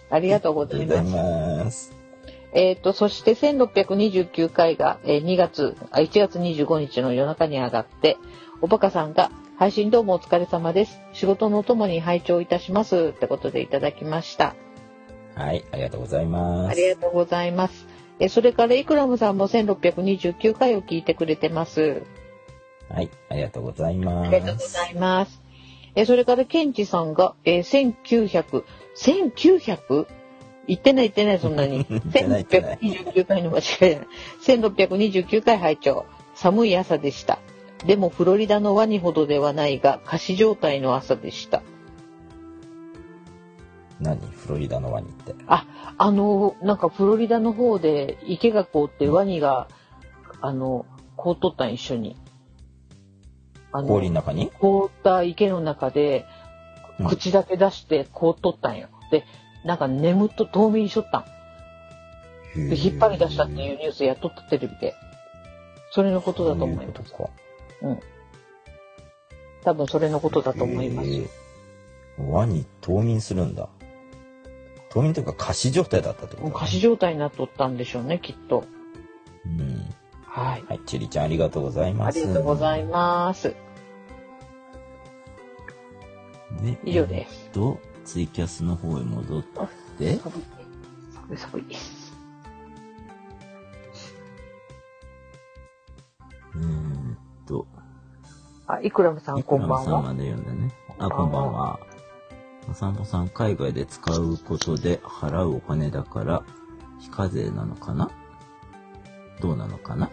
ありがとうございありがとうござます。 います。 えっと、そしてせんろっぴゃくにじゅうきゅうかいが、えー、にがつ、あ、いちがつにじゅうごにちの夜中に上がって、おばかさんが、配信どうもお疲れ様です。仕事のお供に拝聴いたします。ってことでいただきました。 はい、ありがとうございます。 ありがとうございます。え、それからイクラムさんもせんろっぴゃくにじゅうきゅうかいを聞いてくれてます。 はい、ありがとうございます。 ありがとうございます。え、それからケンチさんが、えー、せんきゅうひゃく、せんきゅうひゃく? 言ってない言ってないそんなに。せんろっぴゃくにじゅうきゅうかいの間違いじゃない。せんろっぴゃくにじゅうきゅうかい拝聴。寒い朝でした。でもフロリダのワニほどではないが、仮死状態の朝でした。 何？フロリダのワニって。 あ、あの、なんかフロリダの方で池が凍ってワニが、あの、凍っとったん一緒に。あの氷の中に？ 凍った池の中で、口だけ出して凍っとったんよ。うん、で、なんか眠っと冬眠しとったん。で、引っ張り出したっていうニュースやっとったテレビで。それのことだと思います。そういうことか。うん。多分それのことだと思います。 ワニ冬眠するんだ。冬眠というか仮死状態だったってこと、ね、 仮死状態になっとったんでしょうね、きっと。 うん。 はい。 はい、チュリちゃんありがとうございます。 ありがとうございます。 で、 以上です。 えっと、ツイキャスの方へ戻って。 寒い。寒い。 えーっと。 あ、イクラムさんこんばんは。 イクラムさんまで読んだね。あ、こんばんは。お散歩さん、海外で使うことで払うお金だから非課税なのかな？どうなのかな？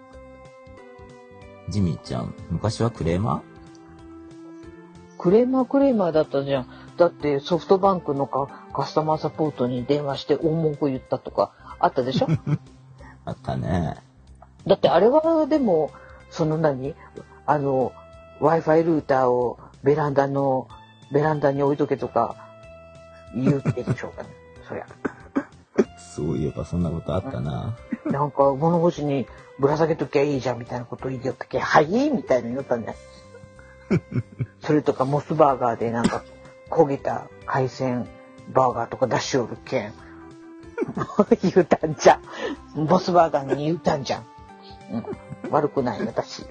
ジミーちゃん、昔はクレーマー？ クレーマークレーマーだったじゃん。だってソフトバンクのかカスタマーサポートに電話して大文句言ったとかあったでしょ？ あったね。 だってあれはでも、その何？あの、Wi-Fi ルーターをベランダのベランダに置いとけとか言うてでしょうかね。そりゃ。 そういえばそんなことあったな。 なんか物干しにぶら下げときゃいいじゃんみたいなこと言いよったけ、はいみたいな言ったんだよ。それとかモスバーガーでなんか焦げた海鮮バーガーとか出しおるけん。言うたんじゃん。モスバーガーに言うたんじゃん。うん、悪くない私。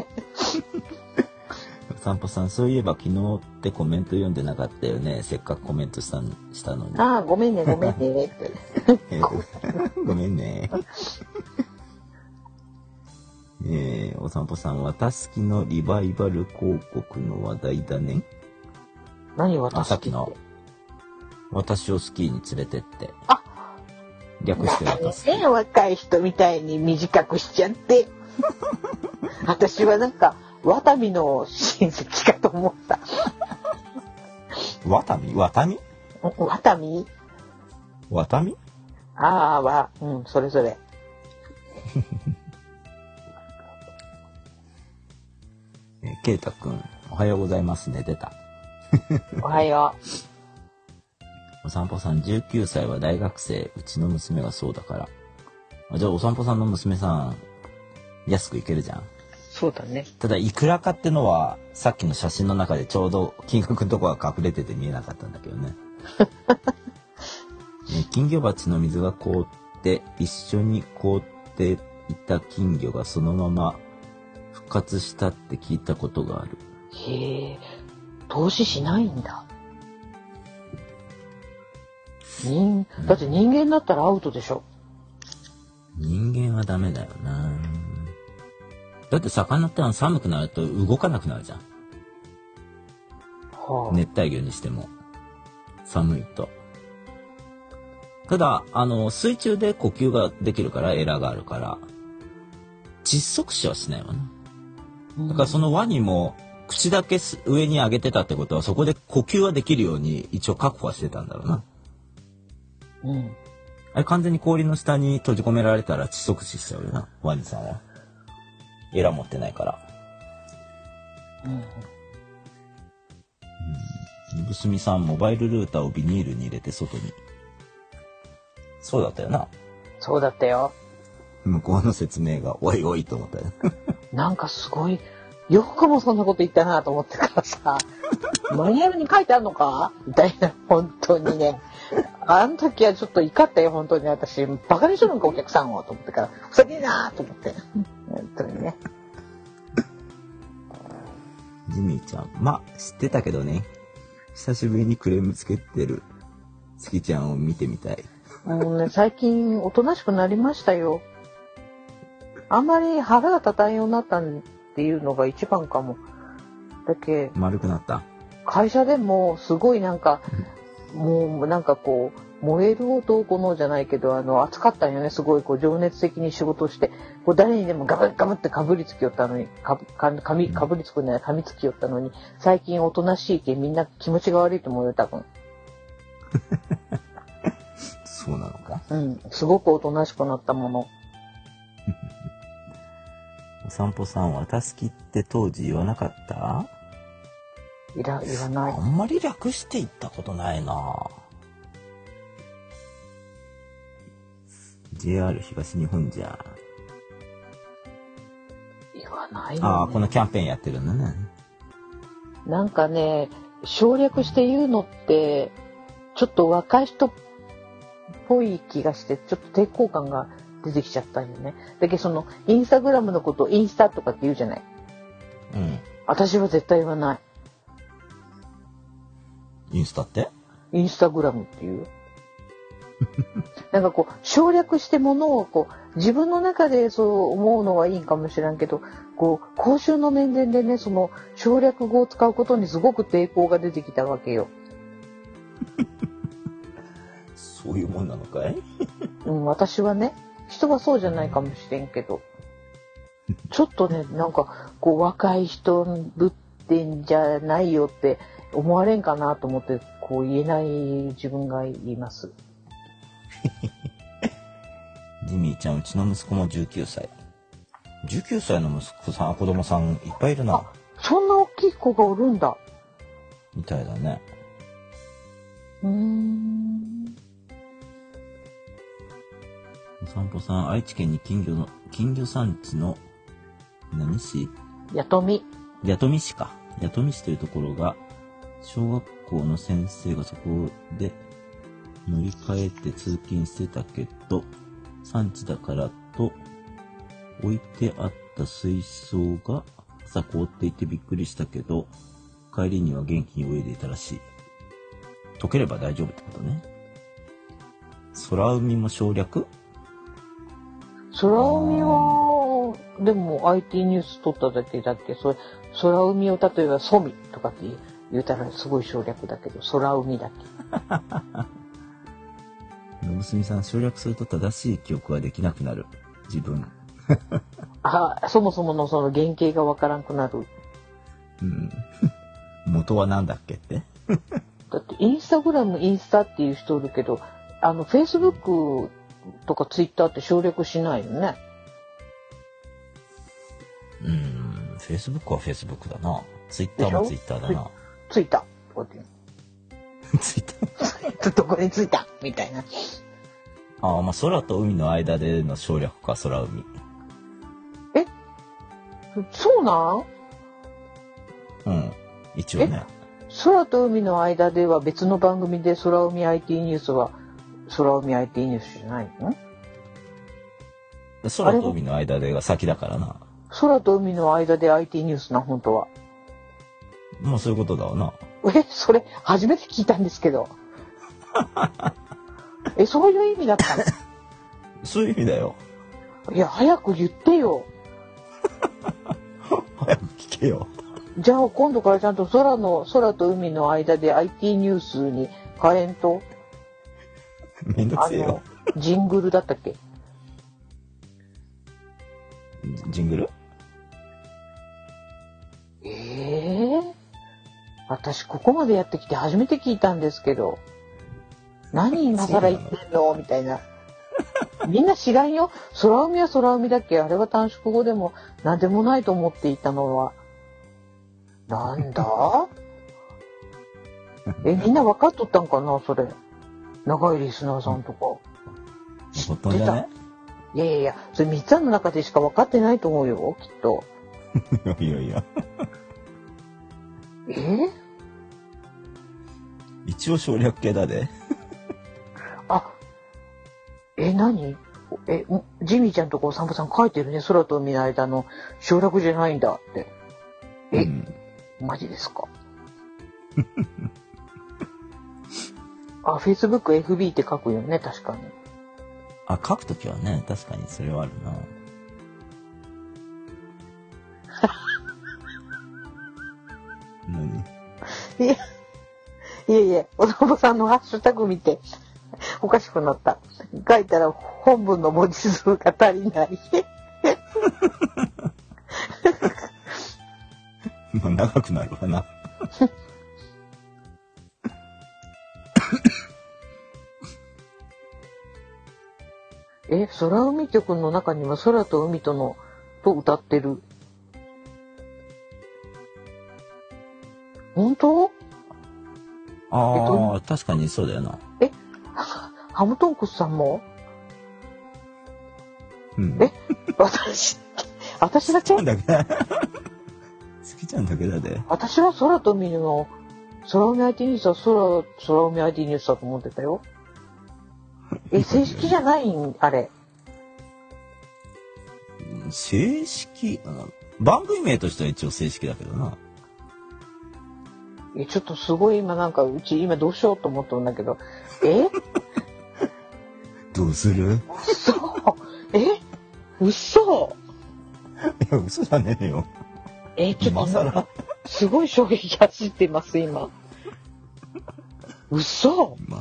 散歩さん、そういえば昨日ってコメント読んでなかったよね。せっかくコメントしたしたのに。 ああ、ごめんね、ごめんね。 ごめんね。えー、お散歩さん、私好きのリバイバル広告の話題だね。 何私好きって？ あ、さっきの。私をスキーに連れてって。 あ、 略して私。 ね、若い人みたいに短くしちゃって。私はなんか、ワタミの親戚かと思った。 ワタミ？ワタミ？ ワタミ？ ワタミ？ ああ、わ、うん、それぞれ。 えー、ケイタくん、おはようございますね。出た。 おはよう。お散歩さん、じゅうきゅうさいは大学生。うちの娘がそうだから。あ、じゃあお散歩さんの娘さん、安くいけるじゃん。 そうだね。 ただいくらかってのはさっきの写真の中でちょうど金額のとこが隠れてて見えなかったんだけどね。金魚鉢の水が凍って一緒に凍っていた金魚がそのまま復活したって聞いたことがある。 へえ、投資しないんだ。人だって人間だったらアウトでしょ。 人間はダメだよな。だって魚って寒くなると動かなくなるじゃん。はあ、熱帯魚にしても寒いと。ただあの水中で呼吸ができるからエラがあるから窒息死はしないわな。だからそのワニも口だけ上に上げてたってことはそこで呼吸はできるように一応確保はしてたんだろうな。うん。あれ完全に氷の下に閉じ込められたら窒息死しちゃうよな、ワニさんは。エラ持ってないから。うん。うん、 ぶすみさん、モバイルルーターをビニールに入れて外に。そうだったよな。 そうだったよ。 向こうの説明がおいおいと思ったよ。 なんかすごい、よくもそんなこと言ったなと思ってからさ、マニュアルに書いてあるのかみたいな、本当にね。あの時はちょっと怒ったよ、本当に私。バカにしとるんか、お客さんをと思ってから、ふざけんなと思って。本当にね。 ジミーちゃん、まあ、知ってたけどね。久しぶりにクレームつけてる月ちゃんを見てみたい。 もうね、最近おとなしくなりましたよ。あんまり腹が立たんようになったっていうのが一番かも。だけ丸くなった。 会社でもすごいなんかもうなんかこう燃える男のじゃないけど、あの熱かったんよね。すごいこう情熱的に仕事して、こう誰にでもガブガブってかぶりつきよったのに、かかかみかぶりつくね、噛みつきよったのに、最近おとなしいけんみんな気持ちが悪いと思うよ多分。 そうなのか。 うん、すごくおとなしくなったもの。 お散歩さんはたすきって当時言わなかった？ いら言わない。 あんまり略して言ったことないな。ジェイアール 東日本じゃ言わないよね。 ああ、このキャンペーンやってるんだね。 なんかね、省略して言うのってちょっと若い人っぽい気がして、ちょっと抵抗感が出てきちゃったんよね。だけどそのインスタグラムのことをインスタとかって言うじゃない。 うん。 私は絶対言わない。 インスタって？ インスタグラムっていう。なんかこう省略してものをこう自分の中でそう思うのはいいかもしれんけど、こう公衆の面前でね、その省略語を使うことにすごく抵抗が出てきたわけよ。 そういうもんなのかい？ うん、私はね、人はそうじゃないかもしれんけど、ちょっとね、なんかこう若い人ぶってんじゃないよって思われんかなと思って、こう言えない自分がいます。 ジミーちゃん、うちの息子もじゅうきゅうさい。じゅうきゅうさいの息子さん、子供さんいっぱいいるな。 あ、そんな大きい子がおるんだ。 みたいだね。 うーん。 お散歩さん、愛知県に金魚の、金魚産地の、何市？ やとみ。 弥富市か。弥富市というところが、小学校の先生がそこで乗り換えて通勤してたけど、産地だからと置いてあった水槽が朝凍っていてびっくりしたけど、帰りには元気に泳いでいたらしい。溶ければ大丈夫ってことね。空海も省略？ 空海はでも アイティー ニュース取っただけだっけ。それ空海を例えばソミとかって言うたらすごい省略だけど、空海だっけ。 のぶすみさん、省略すると正しい記憶はできなくなる。自分。 あ、そもそものその原型がわからんくなる。 うん。元はなんだっけって。 だってインスタグラムインスタっていう人いるけど、あのフェイスブックとかツイッターって省略しないよね。 うん、フェイスブックはフェイスブックだな。ツイッターもツイッターだな。 ツイッターとかってツイッターどこについたみたいな。 ああ、まあ空と海の間での省略か、空海。 え、そうなん？ うん、一応ね。 空と海の間では別の番組で空海 アイティー ニュースは空海 アイティー ニュースじゃないの？ 空と海の間でが先だからな。 空と海の間で アイティー ニュースな、本当は。 もうそういうことだわな。 え、それ初めて聞いたんですけど。え、そういう意味だったの？ そういう意味だよ。 いや、早く言ってよ。 早く聞けよ。 じゃあ今度からちゃんと空の空と海の間で アイティー ニュースに変えんと。 めんどくせえよ。 ジングルだったっけ？ ジングル？ ええー、私ここまでやってきて初めて聞いたんですけど、何今更言ってんのみたいな。みんな知らんよ。空海は空海だっけ。あれは短縮語でも何でもないと思っていたのは。なんだ？ え、みんな分かっとったんかなそれ。長いリスナーさんとか。 ほとんどね。 いやいやいや、それみっつの中でしか分かってないと思うよ、きっと。 いやいやいや。 え一応省略系だで。 あ、え、何え、ジミーちゃんとこお散歩さん書いてるね。空と海の間の省略じゃないんだって。え、うん、マジですかあ、Facebook エフビー って書くよね、確かに。 あ、書くときはね、確かにそれはあるな。何いや、いやいや、お散歩さんのハッシュタグ見て、おかしくなった。書いたら本文の文字数が足りない。 まあ長くなるわな。 え、空海曲の中には空と海とのと歌ってる。本当？ ああ、確かにそうだよな。 え、ハムトンクスさんも？ うん、 え、私、私だけ？ 好きちゃんだけ好きちゃんだけだで。 私は空と海の、空海 アイティー ニュースは空、空海 アイティー ニュースだと思ってたよ。え、正式じゃないんあれ。 正式、番組名としては一応正式だけどな。 え、ちょっとすごい今なんかうち今どうしようと思ったんだけど。えどうする？ 嘘え嘘いや、嘘じゃねえよ。 え、ちょっとなんかすごい衝撃走ってます今。嘘、ま、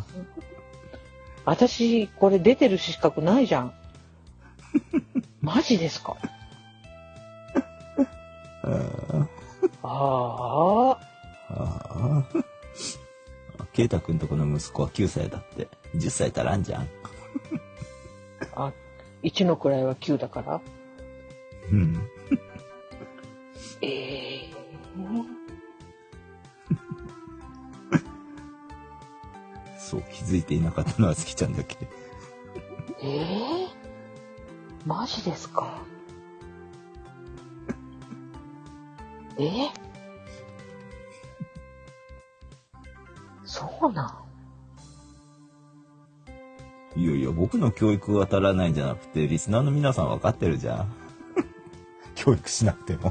私これ出てる資格ないじゃん。マジですか？ああ。 ああ。ケイタ君とこの息子はきゅうさいだって。じゅっさい足らんじゃん。 あ、いちの位はきゅうだから。 うん。 ええー。 そう、気づいていなかったのは好きちゃんだけ。 ええー。マジですか？えー、そうなん？ いやいや、僕の教育が足らないんじゃなくて、リスナーの皆さん分かってるじゃん。教育しなくても。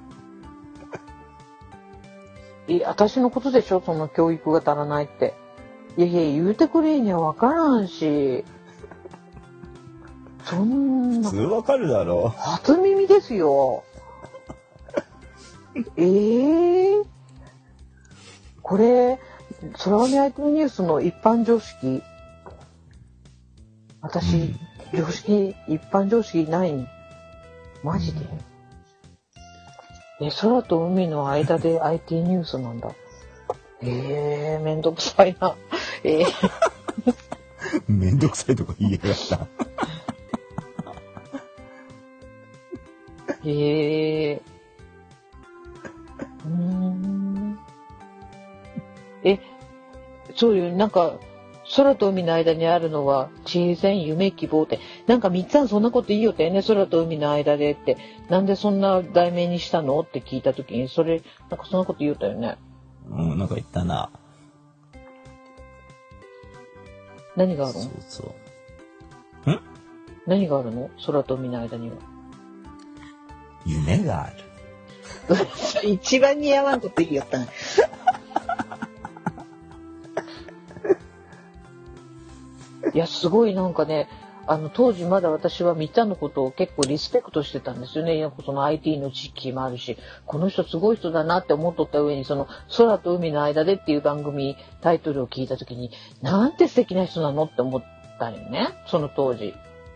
え、私のことでしょ？その教育が足らないって。いやいや、言うてくれんには分からんし。そんな。 普通分かるだろう。 初耳ですよ。えー、これ、空海 アイティー ニュースの一般常識。私、うん、常識、一般常識ないマジで、うん、え、空と海の間で アイティー ニュースなんだ。えー、めんどくさいな。えー、 めんどくさいとか言えやった。 えー、うーん。え、そういう、なんか、空と海の間にあるのは、小さい夢希望って、なんかみっつはそんなこと言いよったよね、空と海の間でって。なんでそんな題名にしたのって聞いたときに、それ、なんかそんなこと言いよったよね。 うん、なんか言ったな。 何があるの？ そうそう。ん？ 何があるの？空と海の間には。 夢がある。 一番似合わんこと言いよったね。いや、すごいなんかね、あの、当時まだ私はみっちゃんのことを結構リスペクトしてたんですよね。その アイティー の知識もあるし、この人すごい人だなって思っとった上に、その空と海の間でっていう番組タイトルを聞いたときに、なんて素敵な人なのって思ったよね。その当時。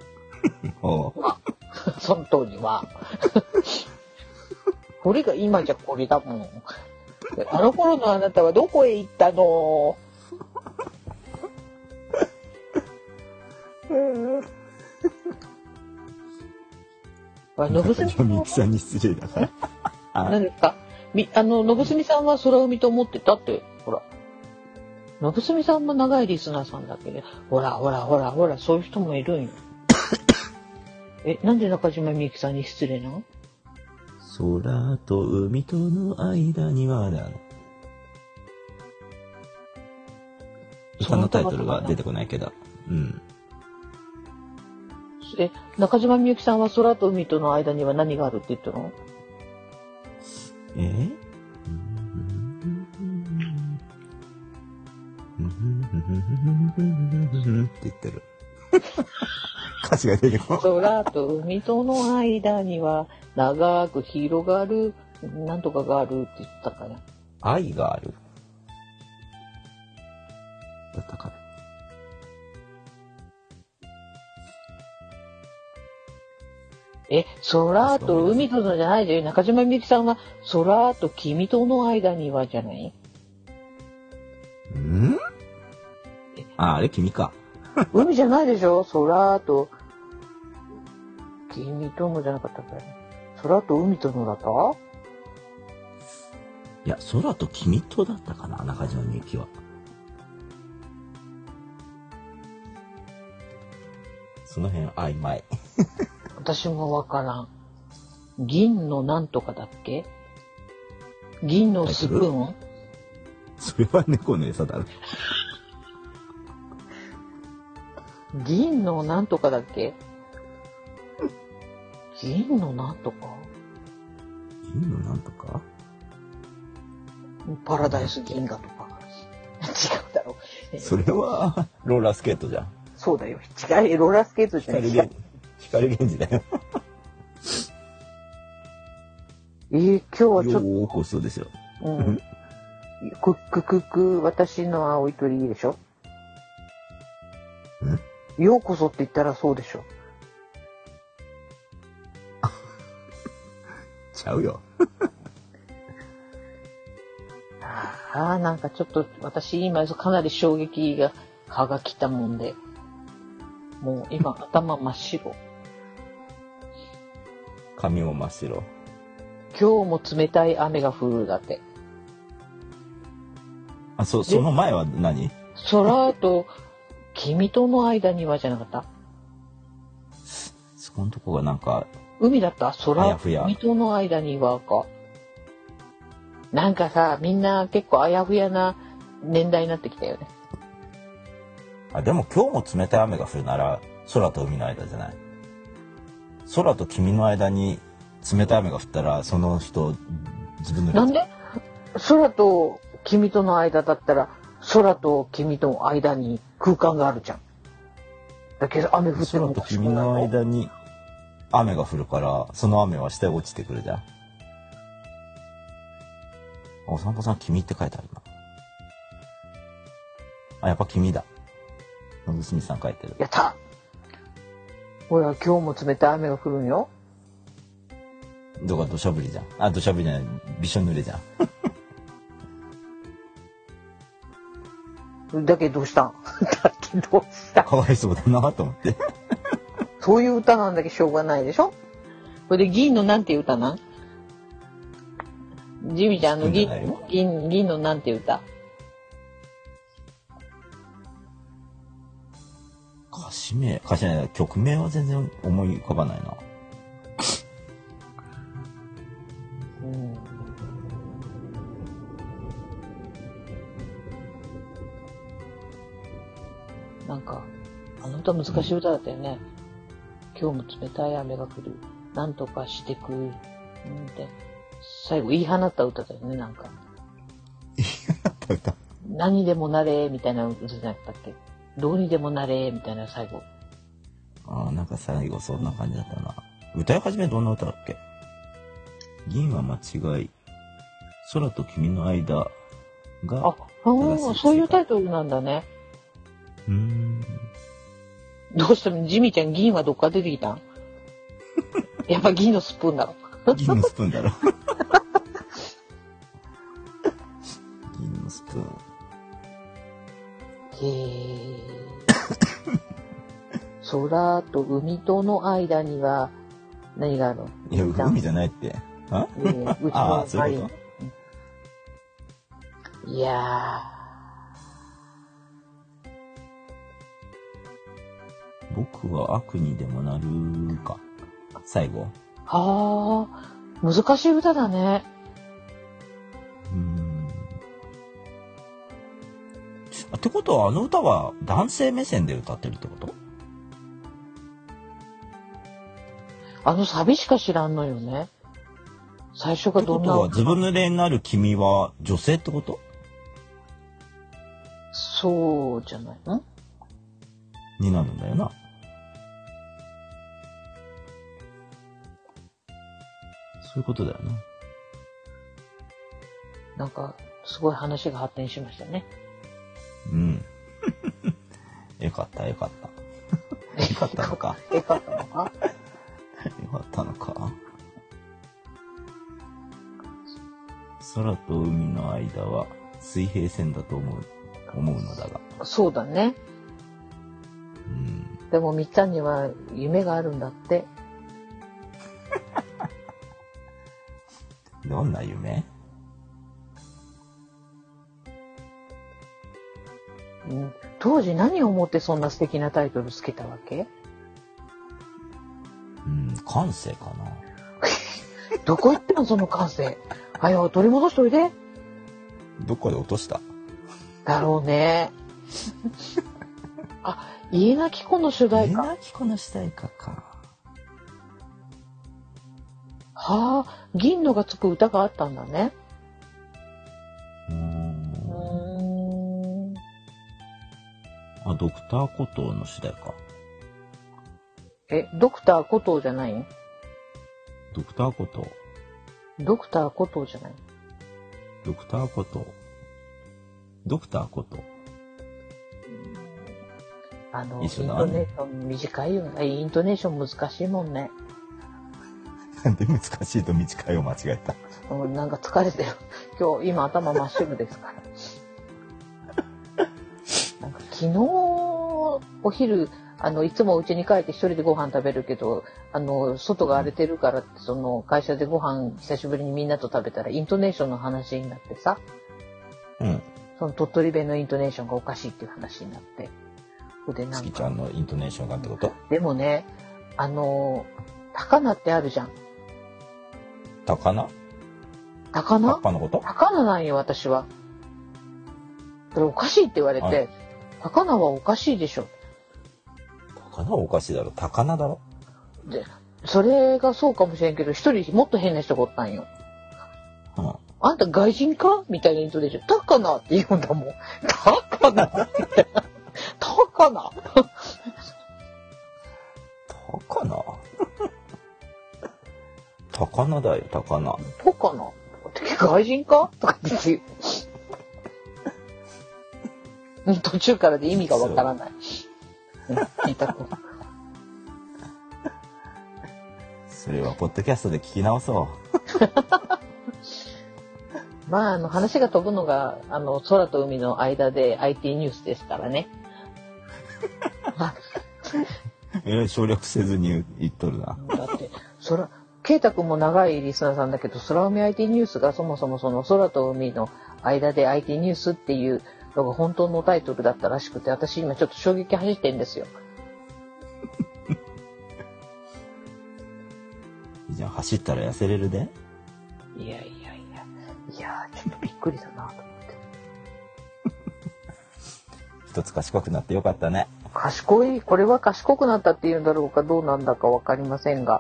その当時は。これが今じゃこれだもん。あの頃のあなたはどこへ行ったの？あ、のぶすみさんは。 みきさんに失礼だから。 何ですか？み、あの、のぶすみさんは空海と思ってたって、ほら。 のぶすみさんも長いリスナーさんだけど、ほらほらほらほら、そういう人もいるんよ。え、なんで中島みゆきさんに失礼なの？ 空と海との間にはだね。歌のタイトルが出てこないけど。うん。 え、中島みゆきさんは空と海との間には何があるって言ったの？ えって言ってる。歌詞が出てこない。 空と海との間には長く広がるなんとかがあるって言ったから。 愛がある。だったかな。 え、空と海とのじゃないで、中島みゆきさんは空と君との間にはじゃない？ ん？あ、あれ君か。 海じゃないでしょ？空と君とのじゃなかったかい？空と海とのだった？ いや、空と君とだったかな、中島みゆきは。その辺曖昧。 私もわからん。銀のなんとかだっけ？銀のスプーン？ それは猫の餌だろ。 銀のなんとかだっけ？銀のなんとか？ 銀のなんとか？ パラダイス銀河とか。違うだろう。 それはローラースケートじゃん。 そうだよ。違う、ローラースケートじゃない。 光光源氏だよ。 えー、今日はちょっと。 ようこそですよ。 うん。クッククック、私の青い鳥いいでしょ？ん？ようこそって言ったらそうでしょ。 ちゃうよ。 ああ、なんかちょっと私今かなり衝撃が蚊が来たもんで、もう今頭真っ白。 髪も真っ白。 今日も冷たい雨が降るだって。 あ、そその前は何？ 空と君との間にはじゃなかった？ そこのとこがなんか海だった？空と君との間にはか。なんかさ、みんな結構あやふやな年代になってきたよね。 あ、でも今日も冷たい雨が降るなら空と海の間じゃない？空と君の間に冷たい雨が降ったらその人自分の。 なんで？空と君との間だったら空と君との間に空間があるじゃん。だけど雨降っても空と君の間に雨が降るからその雨は下へ落ちてくるじゃん。お散歩さん君って書いてあるな。あ、やっぱ君だ。のぶすみさん書いてる。 やった。ほら今日も冷たい雨が降るんよ。 どこか土砂降りじゃん。あ、土砂降りじゃない、びしょ濡れじゃん。だけどどうしたん？だけどどうしたん？ かわいそうだなと思って。 そういう歌なんだけどしょうがないでしょ。これで銀のなんていう歌なん？ジミちゃんの銀銀銀のなんていう歌？ 歌詞名、歌詞名、曲名は全然思い浮かばないな。 うん。なんかあの歌難しい歌だったよね。今日も冷たい雨が降る。なんとかしてくんで。最後言い放った歌だよね、なんか。 言い放った歌？ 何でもなれみたいな歌じゃなかったっけ？どうにでもなれみたいな最後。 ああ、なんか最後そんな感じだったな。歌い始めどんな歌だっけ？銀は間違い。空と君の間が。 あ、ああ、そういうタイトルなんだね。 うーん。 どうしたの？ジミちゃん銀はどっから出てきたん？やっぱ銀のスプーンだろ。 銀のスプーンだろ。銀のスプーン。 へえ。空と海との間には何があるの？ いや、海じゃないって。あ？ いやいや、うちああ、 のそういうこいや僕は悪にでもなるか。最後。 はあ、難しい歌だね。 うーん。ってことはあの歌は男性目線で歌ってるってこと？ あのサビしか知らんのよね。最初がどんな。 ってことはずぶ濡れになる君は女性ってこと？ そうじゃないの？ になるんだよな。そういうことだよな。 なんかすごい話が発展しましたね。 うん。よかったよかった。よかったのか。 よかったのか。 よかったのか。空と海の間は水平線だと思う思うのだが。 そうだね。 うん。 でもみっちゃんには夢があるんだって。 どんな夢？ うん、当時何を思ってそんな素敵なタイトルつけたわけ？ うん、感性かな。 どこ行ったんその感性。はよ取り戻しといで。 どっかで落とした。 だろうね。あ、家なき子の主題歌。 家なき子の主題歌か。 はあ、銀のがつく歌があったんだね。 うーん。 うーん。 あ、ドクターコトーの主題歌。 え、ドクターコトーじゃない？ ドクターコトー。 ドクターコトーじゃない？ ドクターコトー。ドクターコトー。 あの、 一緒だね。 イントネーション短いよね。イントネーション難しいもんね。 なんで難しいと短いを間違えた。 うん、なんか疲れてる。今日、今頭真っ白ですから。なんか昨日、お昼、あの、いつも家に帰って一人でご飯食べるけど、あの、外が荒れてるからって、その、会社でご飯久しぶりにみんなと食べたら、イントネーションの話になってさ、 うん。 その鳥取弁のイントネーションがおかしいっていう話になって。で、なんか。 月ちゃんのイントネーションがってこと？ でもね、あの、高菜ってあるじゃん。 高菜？ 高菜？ 葉っぱのこと？ 高菜なんよ、私は。それおかしいって言われて、はい、高菜はおかしいでしょ。 高菜はおかしいだろ。高菜だろ。 で、それがそうかもしれんけど、一人もっと変な人がおったんよ。うん、あんた外人かみたいな人でしょ。高菜って言うんだもん。高菜高菜高菜高菜だよ、高菜。 高菜外人かとか言って途中からで意味がわからない。聞いたこと。 それはポッドキャストで聞き直そう。 まあ、あの話が飛ぶのがあの空と海の間で アイティー ニュースですからね。 えらい省略せずに言っとるな。 だって空圭太君も長いリスナーさんだけど、空海 アイティー ニュースがそもそもその空と海の間で アイティー ニュースっていうのが本当のタイトルだったらしくて、私今ちょっと衝撃走ってんですよ。 じゃあ走ったら痩せれるで。 いやいやいやいや、ちょっとびっくりだなと思って。 一つ賢くなってよかったね。 賢い、これは賢くなったっていうんだろうかどうなんだかわかりませんが。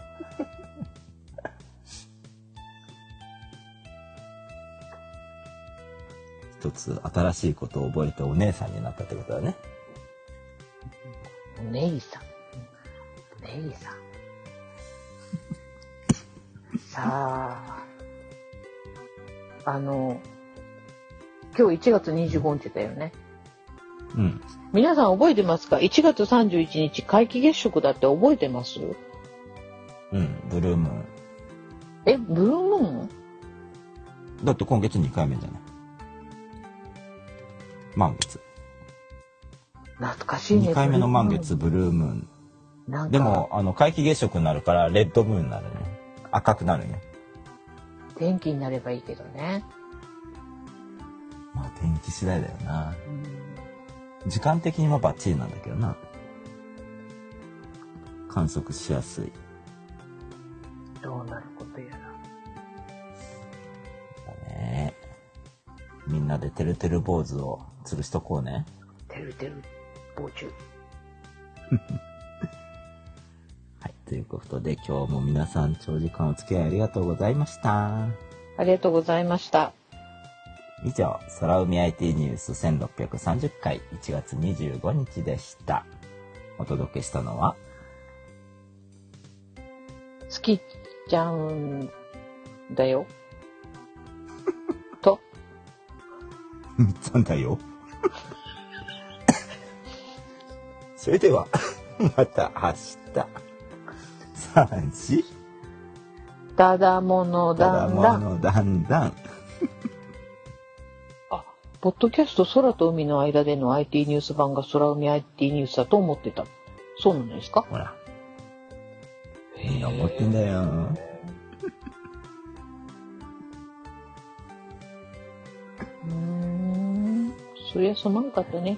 一つ新しいことを覚えてお姉さんになったってことだね。 お姉さん。お姉さん。さあ、あの、今日いちがつにじゅうごにちだよね。 うん。 皆さん覚えてますか？ いち 月さんじゅういちにち皆既月食だって覚えてます？ うん、ブルームーン。 え、ブルームーン？ だって今月にかいめじゃない。満月。 懐かしいね。 にかいめの満月、ブルームーン。なんかでも、あの、皆既月食になるから、レッドムーンになるね。赤くなるね。 天気になればいいけどね。 まあ、天気次第だよな。時間的にもバッチリなんだけどな。 観測しやすい。 どうなることやら。 だね。みんなでてるてる坊主を吊るしとこうね。 てるてる坊主。 はい。ということで今日も皆さん長時間お付き合いありがとうございました。 ありがとうございました。 以上、空海 アイティー ニュースせんろっぴゃくさんじゅっかいいちがつにじゅうごにちでした。お届けしたのは、 つきちゃんだよ。と、 みっつぁんだよ。それでは、また明日。さん、し。 ただものただだんだん。 ものだんだん。 あ、ポッドキャスト空と海の間での アイティー ニュース版が空海 アイティー ニュースだと思ってた。そうなんですか？ ほら。みんな思ってんだよ。 うーん。そりゃすまんかったね。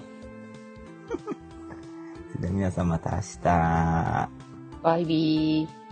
それでは皆さんまた明日。 バイビー。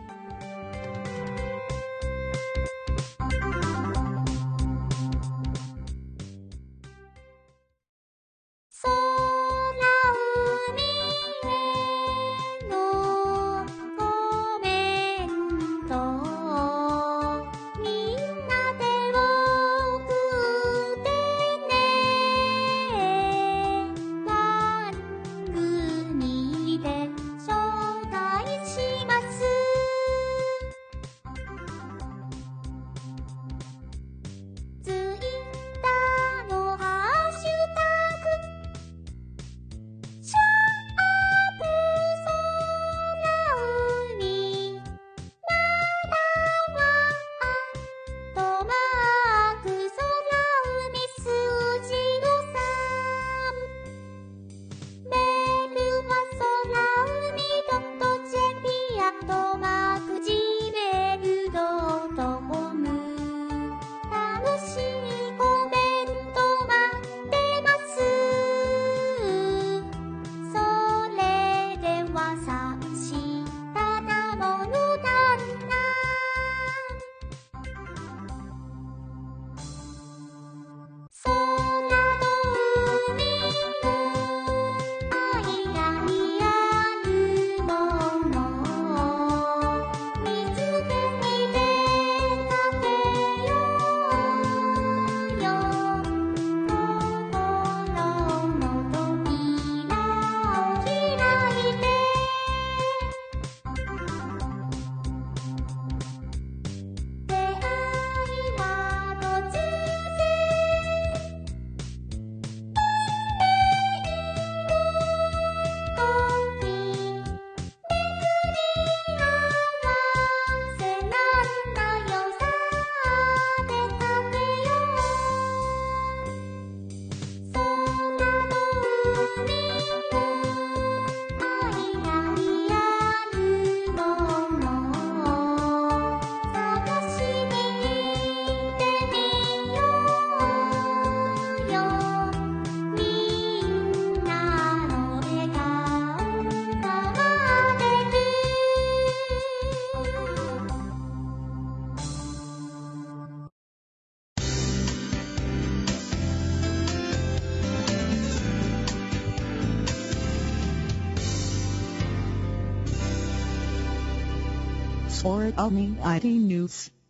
Or Omni アイティー News